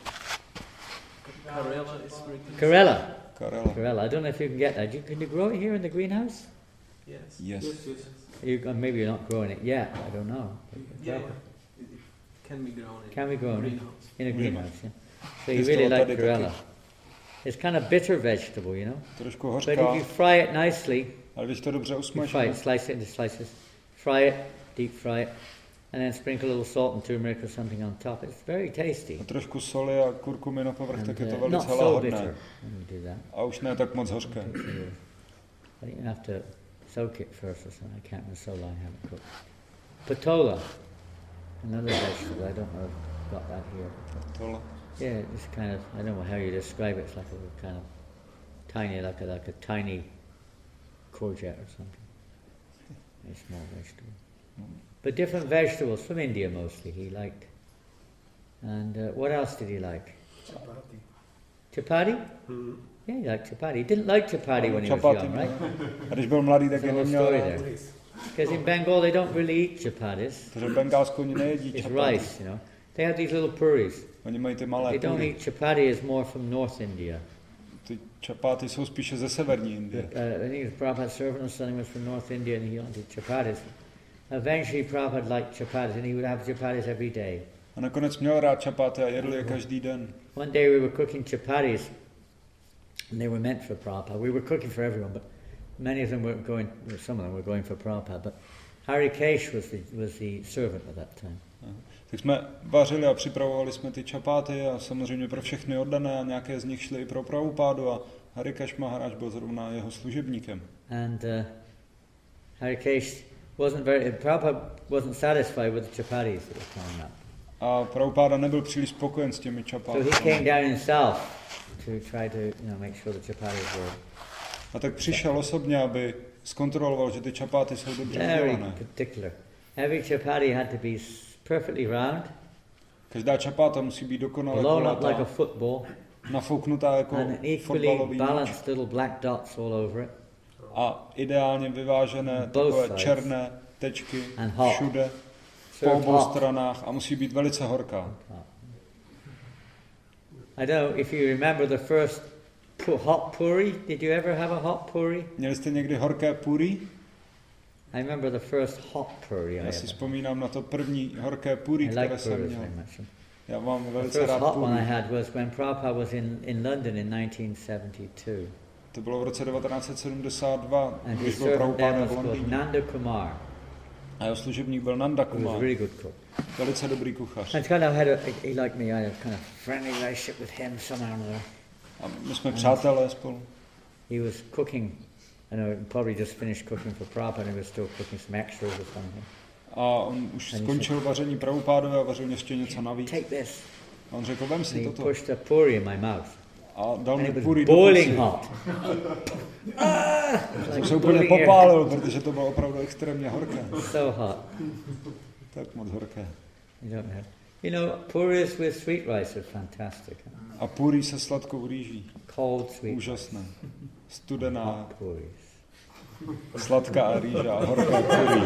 Karela is very good. Karela. Karela. I don't know if you can get that. Can you grow it here in the greenhouse? Yes. Yes. Maybe you're not growing it yet. I don't know. Yeah. It can be grown in Can be grown greenhouse. in a greenhouse. Yeah. So you Jest really to like tady Karela. taky. It's kind of bitter vegetable, you know. Trošku But hořká, if you fry it nicely, ale když to dobře you fry usmažíme, it, slice it into slices, fry it, deep fry it, and then sprinkle a little salt and turmeric or something on top. It's very tasty. a trošku soli a kurkumy na povrch, And, tak je to not velice so lahodné. bitter when you do that. A už ne tak moc hořké. I think you have to soak it first or something. I can't remember so long. I haven't cooked. Patola, another vegetable. I don't know if I've got that here. Tohle. Yeah, it's kind of, I don't know how you describe it. It's like a kind of tiny, like a tiny courgette or something. A small vegetable. But different vegetables from India mostly he liked. And what else did he like? Chapati. Chapati? Mm. Yeah, he liked chapati. He didn't like chapati when he was Čapaty young, měl. right? A když byl mladý, tak je There's a neměl story rád. there. Because in Bengal they don't really eat chapatis. Protože v Bengálsku oni nejedí It's čapaty. rice, you know. They have these little puris. Oni mají ty malé They don't pury. eat chapati is more from North India. Ty čapáty jsou spíše ze severní Indie. I think it was Prabhupada's servant or something was from North India and he wanted chapatis. Eventually Prabhupada liked chapatis and he would have chapatis every day. A nakonec měl rád čapáty a jedl je každý den. One day we were cooking chapatis and they were meant for Prabhupada. We were cooking for everyone, but many of them were going, some of them were going for Prabhupada. But Harikesh was the servant at that time. Tak jsme vařili a připravovali jsme ty čapáty a samozřejmě pro všechny oddané a nějaké z nich šly i pro Prabhupádu a Harikesh Maharaj byl zrovna jeho služebníkem. And Harikesh Prabhupada wasn't satisfied with the chapatis that were coming up. A Prabhupáda nebyl příliš spokojen s těmi So he čapáty. came down himself to try to, make sure the chapatis were A tak přišel osobně, aby zkontroloval, že ty čapáty jsou dobře very udělané. particular. Every chapati had to be perfectly round, Každá čapáta musí být dokonale blown up like a kulatá, football, nafouknutá jako and equally fotbalový míč balanced little black dots all over it, a ideálně vyvážené Both takové sides. černé tečky And hot. všude, po served obou hot. stranách a musí být velice horká. I don't know if you remember the first hot puri. Did you ever have a hot puri? Měli jste někdy horké puri? I remember the first hot puri I Já si ever. vzpomínám na to první horké puri, I které like jsem puris měl. very much. Já mám The velice first rád hot one I puri. had was when Prabhupada was in London in 1972. To bylo v roce 1972, And his když byl servant then Prabhupáda was v called Londýně. Nanda Kumar. A jeho služebník byl Nanda He was a Kumar, really good cook. velice dobrý kuchař. And kind of he liked me. I had a kind of friendly relationship with him somehow or another. A my jsme přátelé spolu. He was cooking, I know, probably just finished cooking for Prabhupada and he was still cooking some extras or something. A on už skončil vaření Prabhupádovi a vařil ještě něco navíc. Take this. A on řekl, vem And si he toto. pushed a puri in my mouth. A dal And mi it was puri do boiling pusy. hot. Jsem se úplně popálil, protože to bylo opravdu extrémně horké. So hot. Tak moc horké. You don't know. You know, puris with sweet rice are fantastic. A puri se sladkou rýží. Cold sweet Úžasné. Studená, hot puris. sladká rýže a horká puri.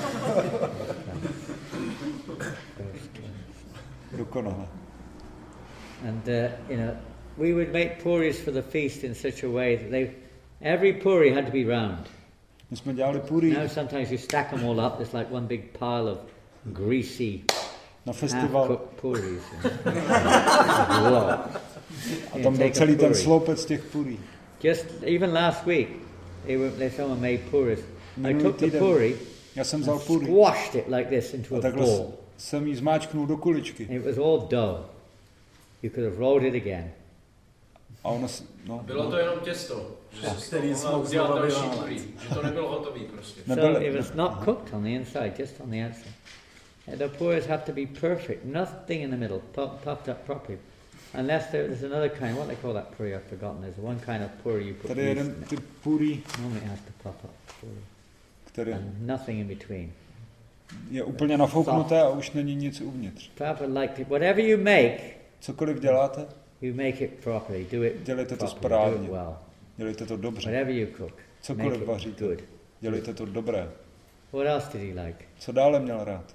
Dokonale. And we would make puris for the feast in such a way that every puri had to be round. My jsme dělali puri Now sometimes you stack them all up. It's like one big pile of greasy na festival half-cooked puris. Wow. a tam byl celý ten sloupec těch puri. Just even last week, someone made puris. I Minulý took the týden. puri Já jsem vzal puri squashed it like this into a a takhle ball. jsem jí zmáčknul do kuličky. It was all dough. You could have rolled it again. A ono, Bylo to jenom těsto, že se Který z toho mohla jsme udělat další udělali. purý, že to nebylo hotový prostě. So it was not cooked on the inside, just on the outside. And the puris have to be perfect, nothing in the middle, puffed up properly. Unless there's another kind, what they call that puri, I've forgotten. There's one kind of puri you put Tady yeast jeden in it. typ puri, Normally it has to puff up fully. který And nothing in between. je úplně nafouknuté a už není nic uvnitř. Prabhupada liked it. Whatever you make, Cokoliv děláte, you make it properly. Do it dělejte to properly. Do správně. it well. Dělejte to dobře. Whatever you cook, make Cokoliv it vaříte, good. dělejte to dobré. What else did he like? Co dále měl rád?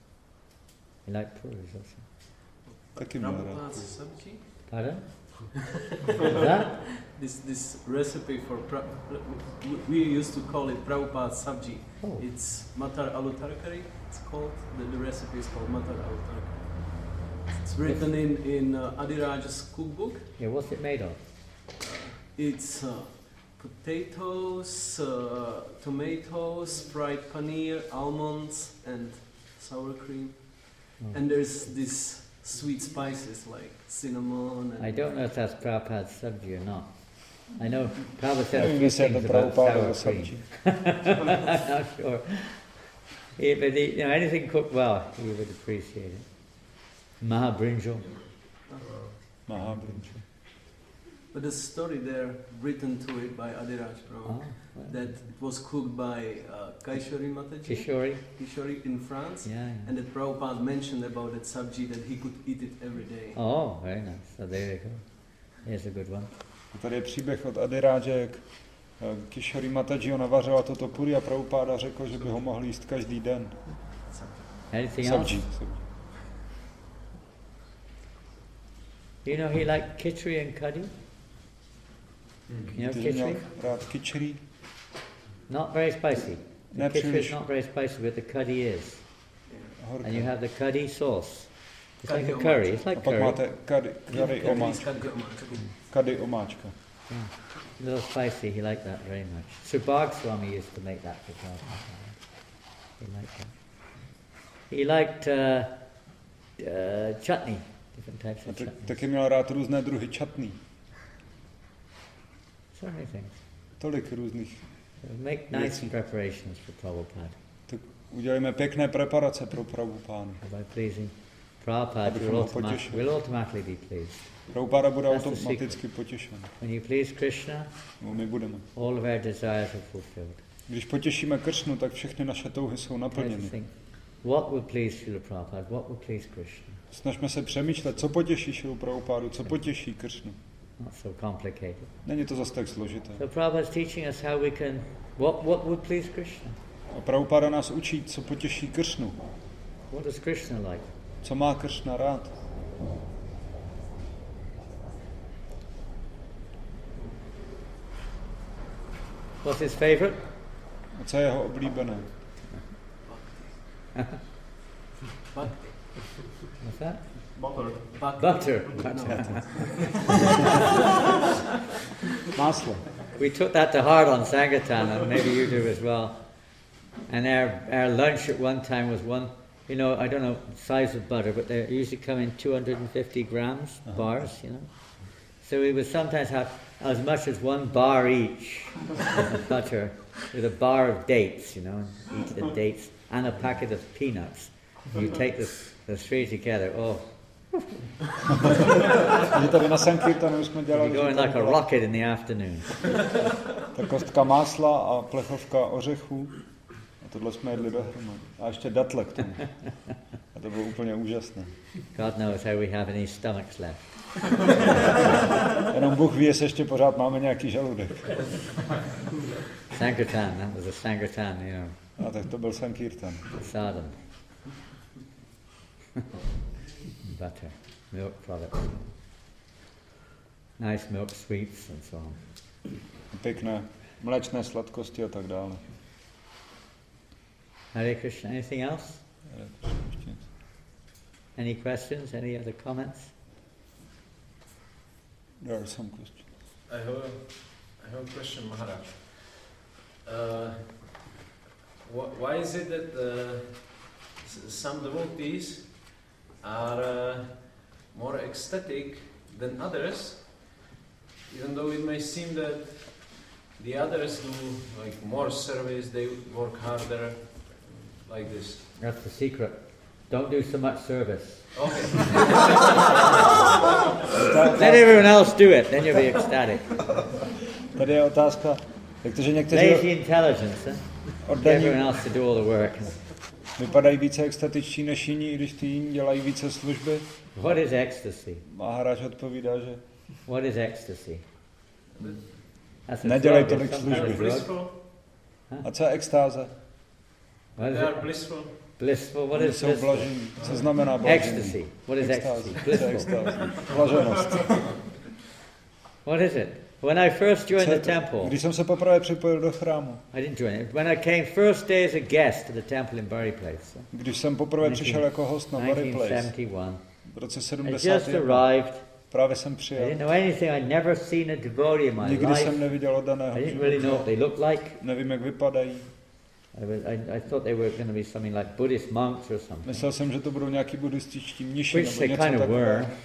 He liked puris also. Taky měl rád. Prabhupada's sabji. Pardon? What's that? This recipe for we used to call it Prabhupada's sabji. Oh. It's matar aloo tarkari. It's called the recipe is called matar aloo tarkari. It's written in Adiraja's cookbook. Yeah, what's it made of? It's potatoes, tomatoes, fried paneer, almonds, and sour cream. Oh. And there's this sweet spices like cinnamon. And I don't know if that's Prabhupada's sabji or not. I know Prabhupada said a Nevím, few jestli je to things about Prabhupada sour cream. sabji. I'm not sure. But anything cooked well, he would appreciate it. Mahabrinjal. Mahabrinjal. But the story there written to it by Adiraj Prabhu, Oh, well. that it was cooked by Kaishori Mataji, Kishori? in France, Yeah, yeah. and that Prabhupada mentioned about that sabji that he could eat it every day. Oh, very nice. So there you go. Here's a good one. Tady je příběh od Adiráže, jak Kishori Mataji navařila toto puri a Prabhupáda řekl, že by ho mohl jíst každý den. Anything else? Sabji. You know he liked khichdi and curry? You know Víte, že měl khichdi? rád kičri? Not very spicy. The Not khichdi is příliš. not very spicy, but the curry is. Horké. And you have the curry sauce. It's Curry like a omáčka. curry. It's A like pak curry. máte kady omáčka. Kady omáčka. Yeah. A little spicy. He liked that very much. Subhag Swami used to make that for Prabhupada. He liked that. He liked chutney, different types A of chutney. taky měl rád různé druhy čatný. So many things. Tolik různých. So make nice Věcí. preparations for Prabhupada. Tak udělejme pěkné preparace pro Prabhupádu. By pleasing Prabhupada, Abychom you'll ho potěšili. will automatically be pleased. Prabhupáda bude That's the automaticky potěšen. When you please Krishna, No, my budeme. all of our desires are fulfilled. Když potěšíme Kršnu, tak všechny naše touhy jsou That's the naplněny. thing. What will please Srila Prabhupada? What will please Krishna? Snažme se přemýšlet, co potěší Šilu Prabhupádu, co potěší Kršnu. Not so complicated. Není to zas tak složité. So Prabhupada is teaching us how we can, what would please Krishna? A Prabhupáda nás učí, co potěší Kršnu. What does Krishna like? Co má Kršna rád. What's his favorite? A co je jeho oblíbené. Bhakti. What's that? Bhakti. Butter. Máslo. We took that to heart on Sankirtan, and maybe you do as well. And our lunch at one time was one, I don't know the size of butter, but they usually come in 250 grams, bars, So we would sometimes have as much as 1 bar each of butter with a bar of dates, and eat the dates, and a packet of peanuts. You take the three together, Že tady na Sankirtanu jsme you're dělali, going že tam like a byla rocket in the afternoon. ta kostka másla a plechovka ořechů. A tohle jsme jedli dohromady. A ještě datle k tomu. A to bylo úplně úžasné. God knows how we have any stomachs left. Jenom Bůh ví, jestli ještě pořád máme nějaký žaludek. Sankirtan, that was a Sankirtan, A tak to byl Sankirtan. sadam. Butter, milk products. Nice milk sweets and so on. Pěkné mléčné sladkosti a tak dále. Hare Krishna, anything else? Any questions? Any other comments? There are some questions. I have a question, Maharaj. why is it that some devotees are more ecstatic than others, even though it may seem that the others do like more service, they work harder, like this? That's the secret. Don't do so much service. Okay. Let everyone else do it, then you'll be ecstatic. Tady je otázka, jak to, že Lazy někteří intelligence, Get oddaní everyone else to do all the work. vypadají více extatičtí než jiní, i když ty jiní dělají více služby. What is ecstasy? Maharaj odpovídá, že What is ecstasy? That's a nedělej drug, tolik it's some kind služby. of drug. Blissful. A co je extáze? What is They are it? blissful. Blissful. What is Jsou blissful? blažení. Co znamená blažení? Ecstasy. What is Extáze. ecstasy? Co je Blissful. extáze? Blaženost. What is it? When I first joined Co je the to? temple, Když jsem se poprvé připojil do chrámu, I didn't join it. When I came first day as a guest to the temple in Bury Place, když jsem poprvé přišel jako host na Bury Place 1971, v roce I just 71, arrived. právě jsem I přijel. didn't know anything. I'd never seen a devotee in my Nikdy life. jsem neviděl oddaného I didn't really know what they looked like. Nevím, jak vypadají. I thought they were going to be something like Buddhist monks or something, Myslel jsem, že to budou nějaký buddhističtí mniši which nebo they něco kind of were. takového.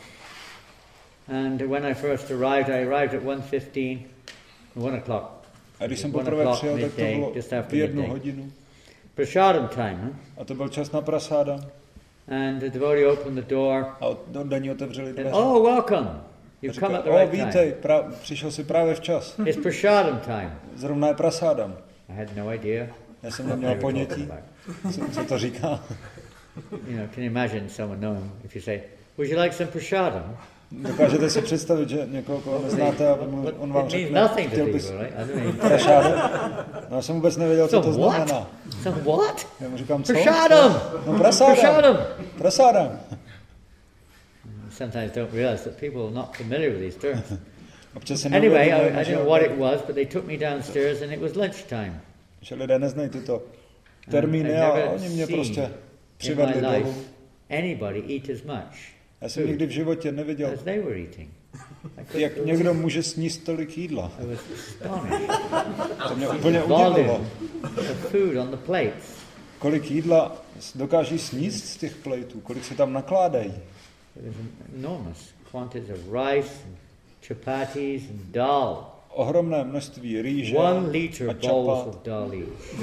And when I first arrived, I arrived at 1:15, 1 o'clock. A když jsem 1 poprvé o'clock přijel, tak to midday, bylo just v after 1 midday. hodinu. Prasadam time, huh? A to byl čas na prasáda. And the devotee opened the door. A oddaní otevřeli And, dveře. oh, welcome! A You've říkal, come at the right vítej, time. přišel si právě včas. It's prasadam time. Zrovna je prasádam. I had no idea. Já jsem what neměl they were talking ponětí, about. co to říká. You know, can you imagine someone knowing if you say, "Would you like some prasadam?" Dokážete si představit, že někoho, koho neznáte, a on vám It means řekne, nothing to chtěl people, bys right? I don't mean. prasáda. No, já jsem vůbec nevěděl, co to Some what? znamená. Some what? Já mu říkám, co? Prasadam! No prasádam. Prasadam! Prasádam. Sometimes don't realize that people are not familiar with these terms. Občas se Anyway, neuvědomujeme, I že- don't know what it was, but they took me downstairs and it was lunchtime. že lidé neznají tyto termíny I've a never oni mě seen prostě in přivedli my dolů. life anybody eat as much Já jsem nikdy v životě neviděl, as they were eating. jak někdo může sníst tolik jídla. I was astonished. To mě úplně Volume udivilo. of food on the plates. Kolik jídla dokáží sníst z těch plejtů, kolik se tam nakládají. It was enormous quantities of rice and chapatis and dal. Ohromné množství rýže 1 liter a bowls čapat. of dal each.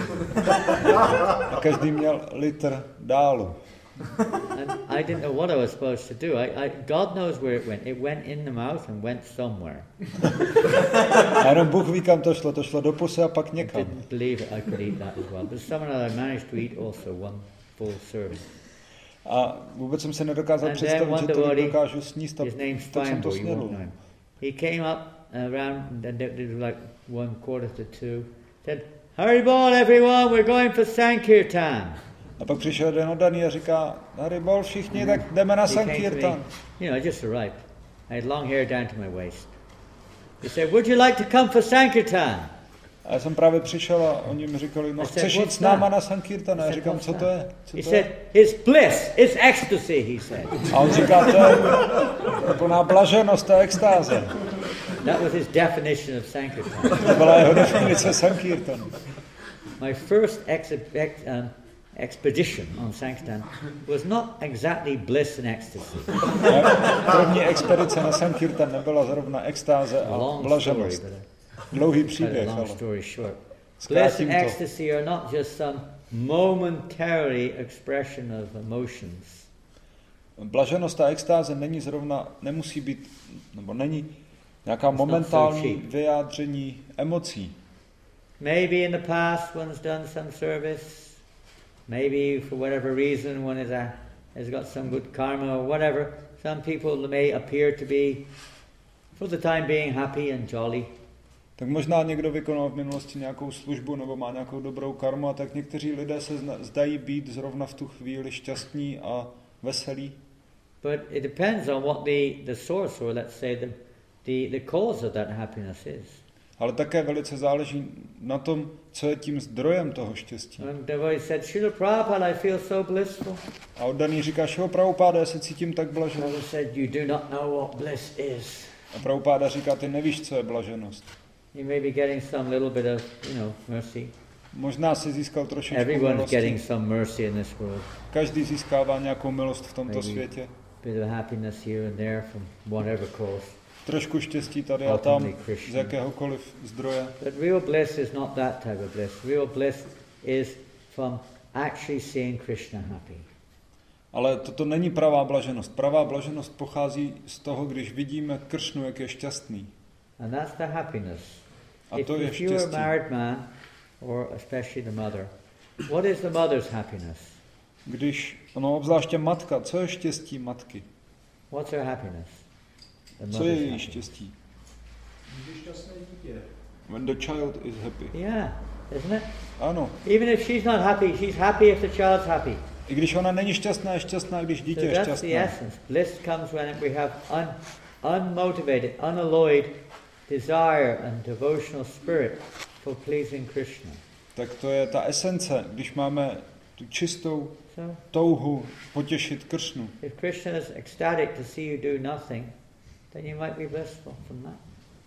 A každý měl litr dálu. And I didn't know what I was supposed to do. God knows where it went. It went in the mouth and went somewhere. A jenom Bůh ví, kam to šlo do pusy a pak I někam. didn't believe it. I could eat that as well. But somehow I managed to eat also 1 full serving. A vůbec jsem se nedokázal And then představit, one že tolik devotee, dokážu sníst a his name's tak jsem to Feinberg, you won't snědl. know him. He came up around, and it was like 1:45, said, "Haribol, everyone, we're going for Sankirtan." A pak přišel jeden oddaný a říká, Haribol, všichni, tak jdeme na He came to me, Sankirtan. you know, I just arrived. I had long hair down to my waist. He said, "Would you like to come for Sankirtan?" A já jsem právě přišel a oni mi říkali, no I said, chceš jít "What's s náma that?" na Sankirtan? A já I said, říkám, "What's co that?" to je? Co He to said, je? "It's bliss, it's ecstasy," he said. A on říká, to je plná blaženost a extáze. That was his definition of Sankirtan. To byla jeho definice Sankirtan. My first expedition on Sankirtan was not exactly bliss and ecstasy. První expedice na Sankirtan nebyla zrovna extáze A a long story, blaženost. but Dlouhý cut a příběh, long ale story short. Bliss zkrátím and to. ecstasy are not just some momentary expression of emotions. Blaženost a extáze není zrovna, nemusí být, nebo není nějaká not so momentální cheap. vyjádření emocí. Maybe in the past one's done some service. Maybe for whatever reason one has got some good karma or whatever. Some people may appear to be, for the time being, happy and jolly. Tak možná někdo vykonal v minulosti nějakou službu nebo má nějakou dobrou karmu a tak někteří lidé se zdají být zrovna v tu chvíli šťastní a veselí. But it depends on what the source, or let's say the cause of that happiness is. Ale také velice záleží na tom, co je tím zdrojem toho štěstí. And the devotee said, "Srila Prabhupada, I feel so blissful." A oddaný říká, Šilo Prabhupáda, já se cítím tak blažen. Prabhupada said, "You do not know what bliss is. A Prabhupáda říká, ty nevíš, co je blaženost. You may be getting some little bit of, mercy. Možná si získal trošičku Everyone's getting milosti. some mercy in this world. Každý získává nějakou milost v tomto Maybe světě. Bit of happiness here and there from whatever cause. Trošku štěstí tady a tam Ultimately Christian. z jakéhokoliv zdroje. But real bliss is not that type of bliss. Real bliss is from actually seeing Krishna happy. Ale toto není pravá blaženost. Pravá blaženost pochází z toho, když vidíme Kršnu, jak je šťastný. And that's the happiness. A to je If you're a štěstí. married man, or especially the mother, what is the mother's happiness? Když, obzvláště matka, co je štěstí matky? What's her happiness? The Co je mother's její happiness. štěstí? Když šťastné dítě. When the child is happy. Yeah, isn't it? Ano. Even if she's not happy, she's happy if the child's happy. I když ona není šťastná, je šťastná, když dítě So je that's the šťastné. essence. Bliss comes when we have unmotivated, unalloyed desire and devotional spirit for pleasing Krishna. Tak to je ta esence, když máme tu čistou So touhu potěšit Kršnu. if Krishna is ecstatic to see you do nothing, then you might be blissful from that.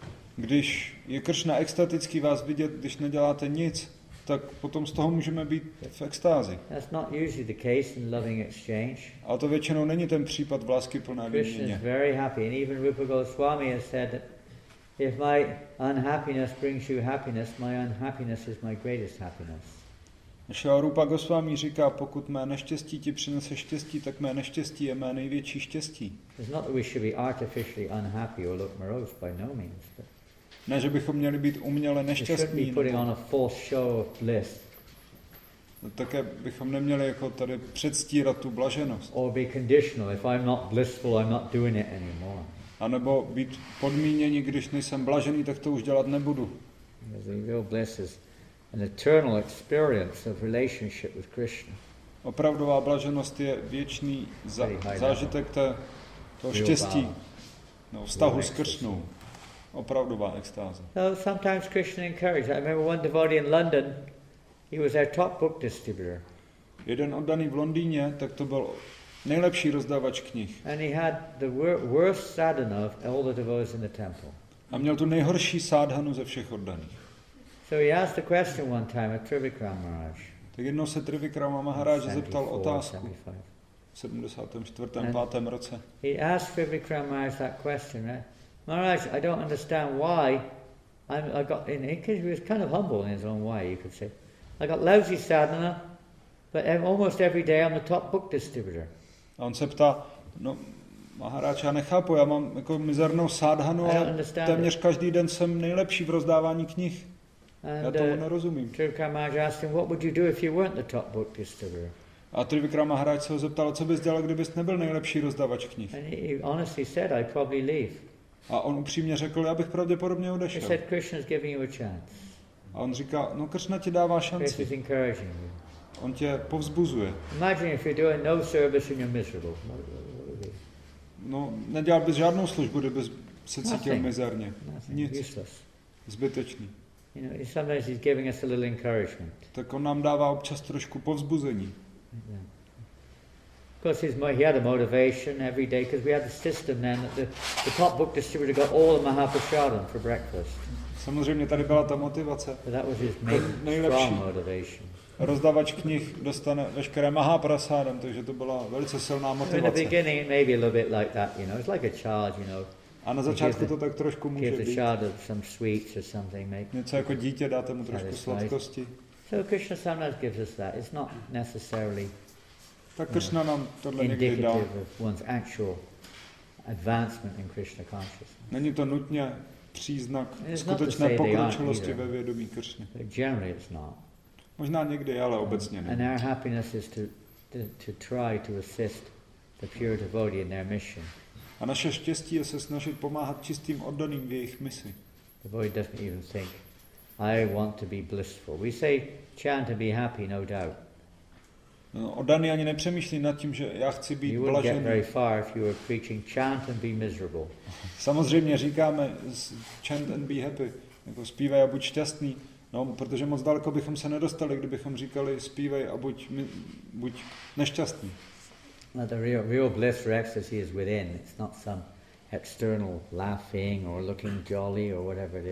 Když je Kršna extatický vás vidět, když neděláte nic, tak potom z toho můžeme být v extázi. That's not usually the case in loving exchange. Ale to většinou není ten případ v láskyplné Krishna is výměně. very happy, and even Rupa Goswami has said that if my unhappiness brings you happiness, my unhappiness is my greatest happiness. Šila Rupa Goswami říká, pokud mé neštěstí ti přinese štěstí, tak mé neštěstí je mé největší štěstí. It's not that we should be artificially unhappy or look morose, by no means, but Ne, že bychom měli být uměle we shouldn't nešťastní, be putting on a false show of bliss také bychom neměli jako tady předstírat tu blaženost. or be conditional. If I'm not blissful, I'm not doing it anymore. A nebo být podmíněni, když nejsem blažený, tak to už dělat nebudu. Because the real bliss is an eternal experience of relationship with Krishna. Opravdová blaženost je věčný zážitek toho štěstí, vztahu s Kršnou. Opravdová extáze. So sometimes Krishna encouraged. I remember one devotee in London, he was our top book distributor. Jeden oddaný v Londýně, tak to byl nejlepší rozdavač knih. And he had the worst sadhana of all the devotees in the temple. A měl tu nejhorší sádhanu ze všech oddaných. So he asked the question one time at Trivikram Maharaj. Tak jednou se Trivikrama Maharaj zeptal 74, otázku 75. v 74. And 5. roce. He asked Trivikram Maharaj that question, right? Maharaj, I don't understand why I got in because he was kind of humble in his own way, you could say. I got lousy sadhana, but almost every day I'm the top book distributor. A on se ptá, Maharaj, já nechápu, já mám jako mizernou sádhanu, ale téměř každý den jsem nejlepší v rozdávání knih. Já And tomu nerozumím. Trivikram Maharaj asked him, what would you do if you weren't the top book distributor? A Trivikrama Maharaj se ho zeptal, co bys dělal, kdybys nebyl nejlepší rozdavač knih. And he honestly said, I'd probably leave. A on upřímně řekl, já bych pravděpodobně He odešel. said, Krishna's giving you a chance. A on říká, Kršna ti dává Krishna's šanci. encouraging you. On tě povzbuzuje. Imagine if you're doing no service and you're miserable. Nedělal bys žádnou službu, kdybys se cítil Nothing. mizerně. Nothing, Nic. useless. Zbytečný. You know, sometimes he's giving us a little encouragement. Tak on nám dává občas trošku povzbuzení. Of course, he had a motivation every day because we had the system then that the top book distributor got all the Mahaprasadam for breakfast. Samozřejmě tady byla ta motivace. So that was his main nejlepší. strong motivation. Rozdavač knih dostane veškeré Mahaprasádam, takže to byla velice silná In the motivace. beginning, maybe a little bit like that, you know. It's like a child, you know. A na začátku to tak trošku může Give the být. child some sweets or something, make. Něco jako dítě, dáte mu trošku sladkosti. So Krishna sometimes gives us that. It's not necessarily Tak Kršna nám tohle někdy dá. indicative of one's actual advancement in Krishna consciousness. Není to nutně příznak It's not to skutečné say they aren't pokročilosti either. ve vědomí Kršny. But generally it's not. Možná někdy, ale obecně And ne. our happiness is to try to assist the pure devotee in their mission. A naše štěstí je se snažit pomáhat čistým oddaným v jejich misi. The devotee doesn't even think, I want to be blissful. We say chant and be happy, no doubt. Oddaný ani nepřemýšlí nad tím, že já chci být You wouldn't get very blažený. far if you were preaching chant and be miserable. Samozřejmě říkáme chant and be happy, jako zpívej a buď šťastný, protože moc daleko bychom se nedostali, kdybychom říkali zpívej a buď nešťastný. But the real bliss or ecstasy is within. It's not some external laughing or looking jolly or whatever it is.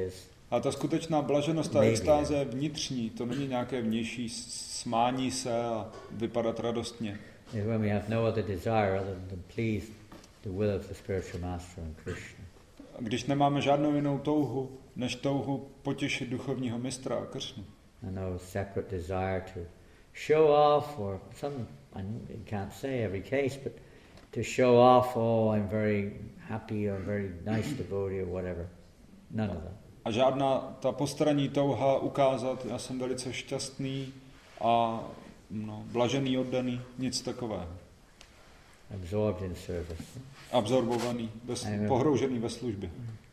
A ta skutečná blaženost, ta extáze je vnitřní, to není nějaké vnější smání se a vypadat radostně. When we have no other desire other than please the will of the spiritual master and Krishna. A když nemáme žádnou jinou touhu, než touhu potěšit duchovního mistra a Kršnu. And no separate desire to show off, or some, I can't say every case, but to show off, oh, I'm very happy or very nice devotee or whatever. None of that. A žádná ta postranní touha ukázat, já jsem velice šťastný a blažený, oddaný, nic takového. Absorbed in service. Absorbovaný, pohroužený ve službě.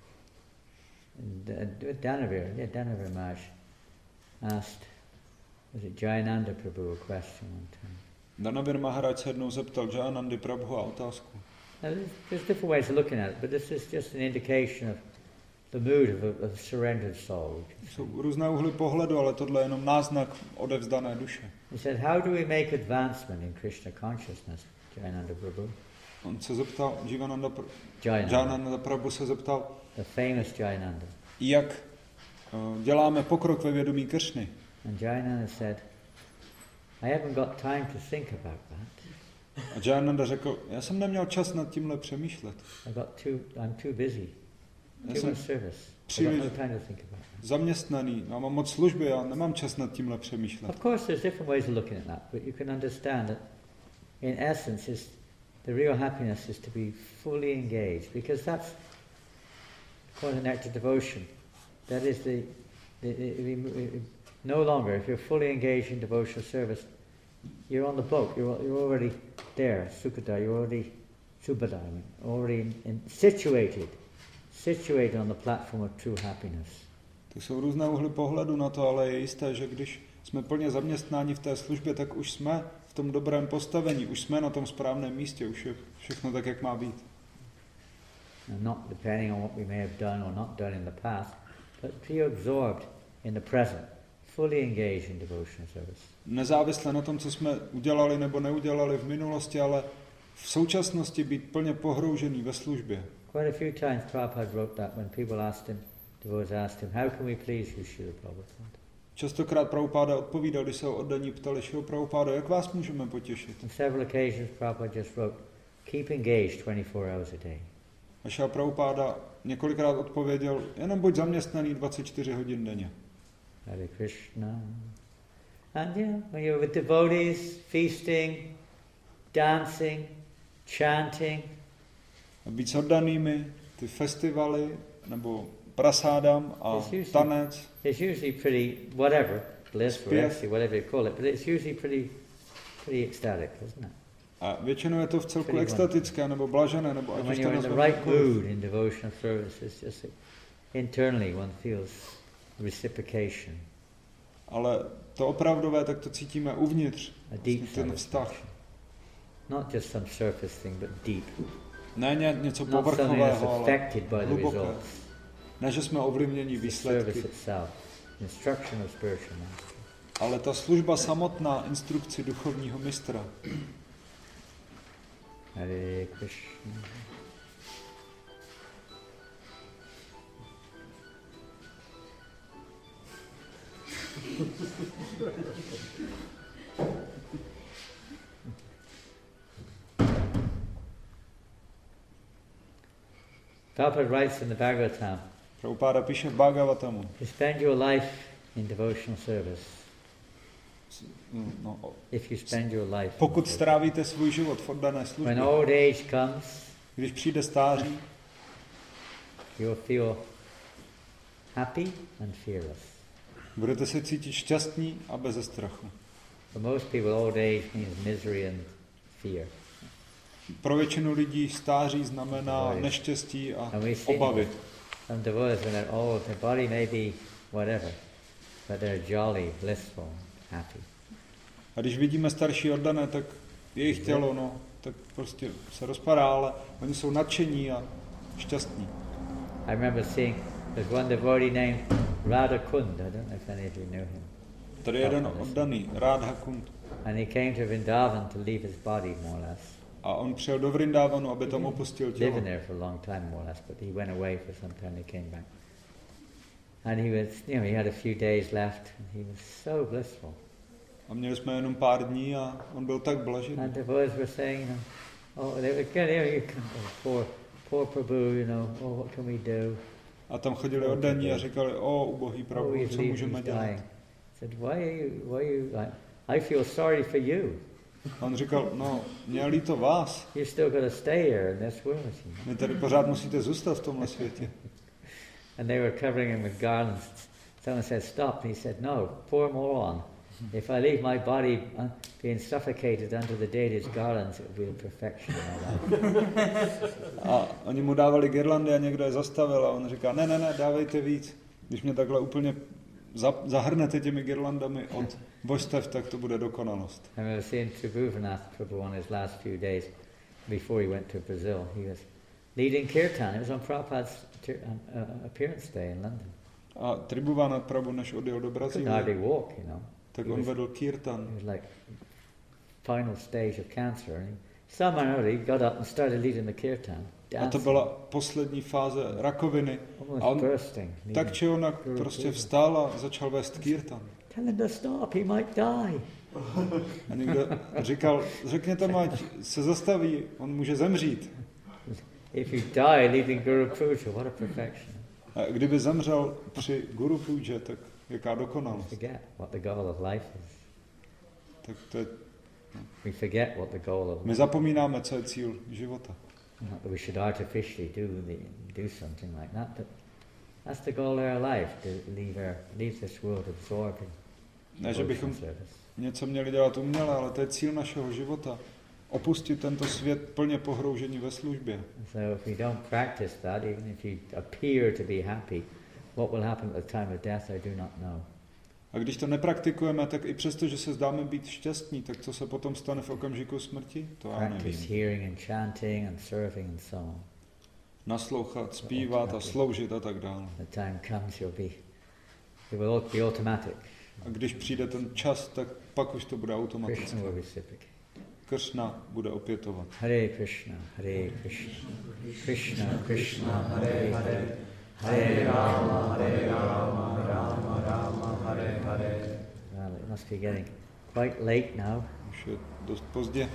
Danavir Maharaj asked, was it Jayananda Prabhu, a question one time. Danavir Maharaj se jednou zeptal Jayanandy Prabhu a otázku. There's different ways of looking at it, but this is just an indication of the mood of surrendered soul. Jsou různé úhly pohledu, ale tohle je jenom náznak odevzdané duše. He said, how do we make advancement in Krishna consciousness, Jayananda Prabhu? On se zeptal, Jayananda Prabhu se zeptal, the famous Jayananda. Jak děláme pokrok ve vědomí Kršny. And Jayananda said, I haven't got time to think about that. A Jayananda řekl, já jsem neměl čas nad tímhle přemýšlet. I'm too busy. Too much service. Příliš no time to think about it. Zaměstnaný, mám moc služby, já nemám čas nad tímhle přemýšlet. Of course there's different ways of looking at that, but you can understand that in essence the real happiness is to be fully engaged, because that's called an act of devotion. That is no longer, if you're fully engaged in devotional service, you're on the boat, you're already there, Sukada, you're already Subhada, already situated on the platform of true happiness. To jsou různé úhly pohledu na to, ale je jisté, že když jsme plně zaměstnáni v té službě, tak už jsme v tom dobrém postavení, už jsme na tom správném místě, už je všechno tak, jak má být. And not depending on what we may have done or not done in the past, but be absorbed in the present, fully engaged in devotional service. Nezávisle na tom, co jsme udělali nebo neudělali v minulosti, ale v současnosti být plně pohroužený ve službě. Quite a few times Prabhupada wrote that when people devotees asked him, how can we please you, Srila Prabhupada? Častokrát Prabhupada odpovídal, když se oddaní ptali Srila Prabhupada, jak vás můžeme potěšit? On several occasions Prabhupada just wrote, keep engaged 24 hours a day. A Srila Prabhupada několikrát odpověděl, jenom buď zaměstnaný 24 hodin denně. Hare Krishna. And when you're with devotees, feasting, dancing, chanting. A být s oddanými, ty festivaly, nebo prasádam a tanec. It's usually pretty, whatever, bliss, or ecstasy, whatever you call it, but it's usually pretty ecstatic, isn't it? A většinou je to v celku extatické, nebo blažené, nebo ať už to nazveme. When you're in the right mood in devotional service, it's just internally one feels reciprocation. Ale to opravdové, tak to cítíme uvnitř, ten vztah. Not just some surface thing, but deep. Ne něco povrchového, ale hluboké. Ne, že jsme ovlivněni výsledky. Ale ta služba samotná, instrukci duchovního mistra. Hare Krishna. Prabhupada writes in the Bhagavatam, Prabhupada píše v Bhagavatamu, you spend your life in devotional service. If you spend your life. Pokud strávíte svůj život v oddané službě. When old age comes, když přijde stáří, you'll feel happy and fearless. Budete se cítit šťastní a beze strachu. For most people, old age means misery and fear. Pro většinu lidí stáří znamená neštěstí a obavy. Some devotees, when they're old, their body may be whatever, but they're jolly, blissful, happy. A když vidíme starší oddané, tak jejich tělo, tak prostě se rozpadá, ale oni jsou nadšení a šťastní. I remember seeing there's one devotee named Radha Kund. I don't know if any of you knew him. Tady je jeden oddaný, Radha Kund. And he came to Vrindavan to leave his body, more or less. A on přijel do Vrindavanu, aby tam opustil tělo. Living there for a long time, more or less, but he went away for some time. He came back. And he was, he had a few days left. And he was so blissful. A měli jsme jenom pár dní a on byl tak blažený. And the boys were saying, oh, they would get poor Prabhu, what can we do? A tam chodili oddaní a říkali, ubohý Prabhu, co můžeme dělat? I said, why are you I feel sorry for you. A on říkal, mě je líto vás. You still got to stay here in this world. Vy tady pořád musíte zůstat v tomhle světě. And they were covering him with garlands. Someone said, stop. And he said, no, pour more on. If I leave my body being suffocated under the deity's garlands, it will be a perfection in my life. A oni mu dávali girlandy a někdo je zastavil a on říká, ne, dávejte víc. Když mě takhle úplně zahrnete těmi girlandami od božstev, tak to bude dokonalost. I remember seeing Tribhuvannath Prabhu on his last few days before he went to Brazil. He was leading kirtan. It was on Prabhupada's appearance day in London. A Tribhuvannath Prabhu, než odjel do Couldn't hardly Brazílie, walk, tak on vedl kirtan. He was like final stage of cancer. And somehow he got up and started leading the kirtan. A to byla poslední fáze rakoviny. A on tak či onak prostě vstal a začal vést kirtan. Tell him to stop, he might die. A někdo říkal, řekněte mu, ať se zastaví, on může zemřít. If you die leading Guru Puja, what a perfection. A kdyby zemřel při Guru Puja, tak jaká dokonalost. Forget what the goal of life is. Tak to je, We forget what the goal of my zapomínáme, co je cíl života. Not that we should artificially do something like that, but that's the goal of our life, to leave this world absorbed. Ne, že bychom něco měli dělat uměle, ale to je cíl našeho života. Opustit tento svět plně pohroužení ve službě. So if we don't practice that, even if you appear to be happy, what will happen at the time of death, I do not know. A když to nepraktikujeme, tak i přesto, že se zdáme být šťastní, tak co se potom stane v okamžiku smrti? To já nevím. Practice hearing and chanting and serving and so on. Naslouchat, zpívat a sloužit a tak dále. The time comes, it will be automatic. A když přijde ten čas, tak pak už to bude automaticky. Krishna will reciprocate. Kršna bude opětovat. Hare Krishna, Hare Krishna, Krishna Krishna, Hare Hare, Hare Rama, Rama Rama, Hare Hare. Well, it must be getting quite late now. Už je dost pozdě.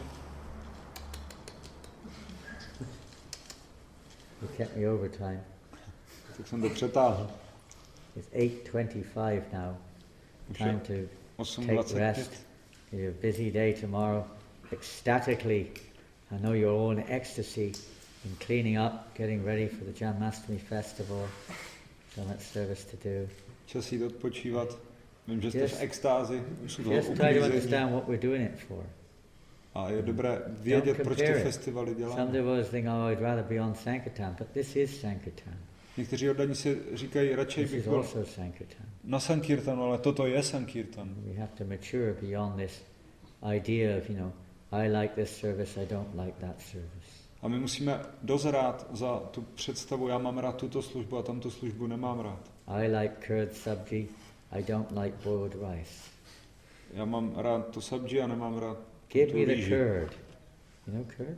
You kept me overtime. Tak jsem to přetáhl. It's 8:25 now. Time to take rest. You have a busy day tomorrow. Ecstatically, I know you're all in ecstasy in cleaning up, getting ready for the Janmashtami festival. So much service to do. Čas jít odpočívat. Vím, že jste v extázi. Just try to understand what we're doing it for. A je dobré vědět, proč ty festivaly děláme. Some devotees think, I'd rather be on Sankirtan, but this is Sankirtan. Někteří oddaní si říkají, radšej bych byl na Sankirtanu, ale toto je Sankirtan. We have to mature beyond this idea of, I like this service, I don't like that service. A my musíme dozrát za tu představu, já mám rád tuto službu a tamtu službu nemám rád. I like curd sabji, I don't like boiled rice. Já mám rád to sabji a nemám rád Give me the curd. You know curd?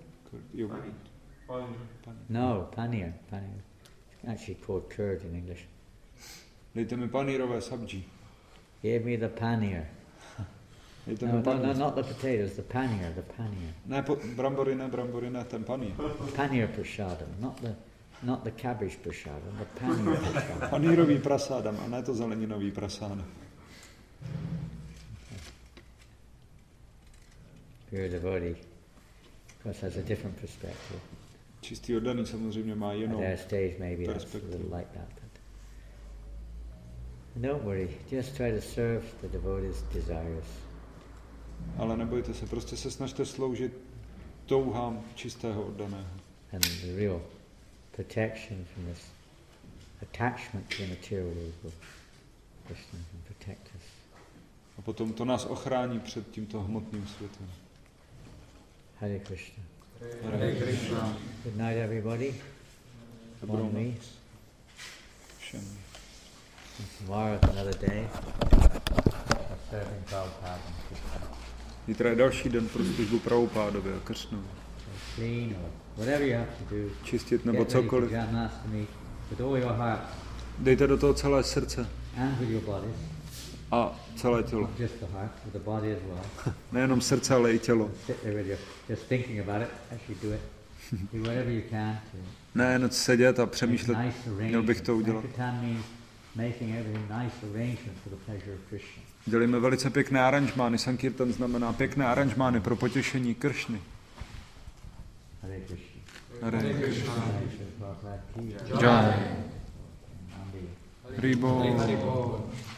No, paneer. It's actually called curd in English. Dejte mi panírové sabji. Give me the paneer. No, not the potatoes, the paneer. Ne, brambory ne, ten panír. Paneer prasadam, not the cabbage prasadam, the paneer prasadam. Panírový prasádam, a ne to zeleninový prasádam. Pure devotee, of course, has a different perspective. Čistý oddaný samozřejmě má jinou perspektivu. Like that, but don't worry, just try to serve the devotees' desires. Ale nebojte se, prostě se snažte sloužit touhám čistého oddaného. And the real protection from this attachment to the material world will Krishna can protect us. A potom to nás ochrání před tímto hmotným světem. Hare Krishna. Hare Krishna. Good night, everybody. Dobrou noc všem. Tomorrow is another day of serving Prabhupada. Zítra je další den pro službu Prabhupádovi a Kršnovi. Clean or whatever you have to do. Čistit nebo cokoliv. With all your heart. Dejte do toho celé srdce. And with your bodies. A celé tělo. Not just the heart, with the body as well. Nejenom srdce, ale i tělo. Sit there with you, just thinking about it as you do it. Do whatever you can to Nejen sedět a přemýšlet, make nice měl bych to udělat. Sankirtan means making everything nice arrangement for the pleasure of Krishna. Dělíme velice pěkné aranžmány. Sankirtan znamená pěkné aranžmány pro potěšení Kršny. Hare Krishna. Hare Krishna. Jai. Jai. Hribo.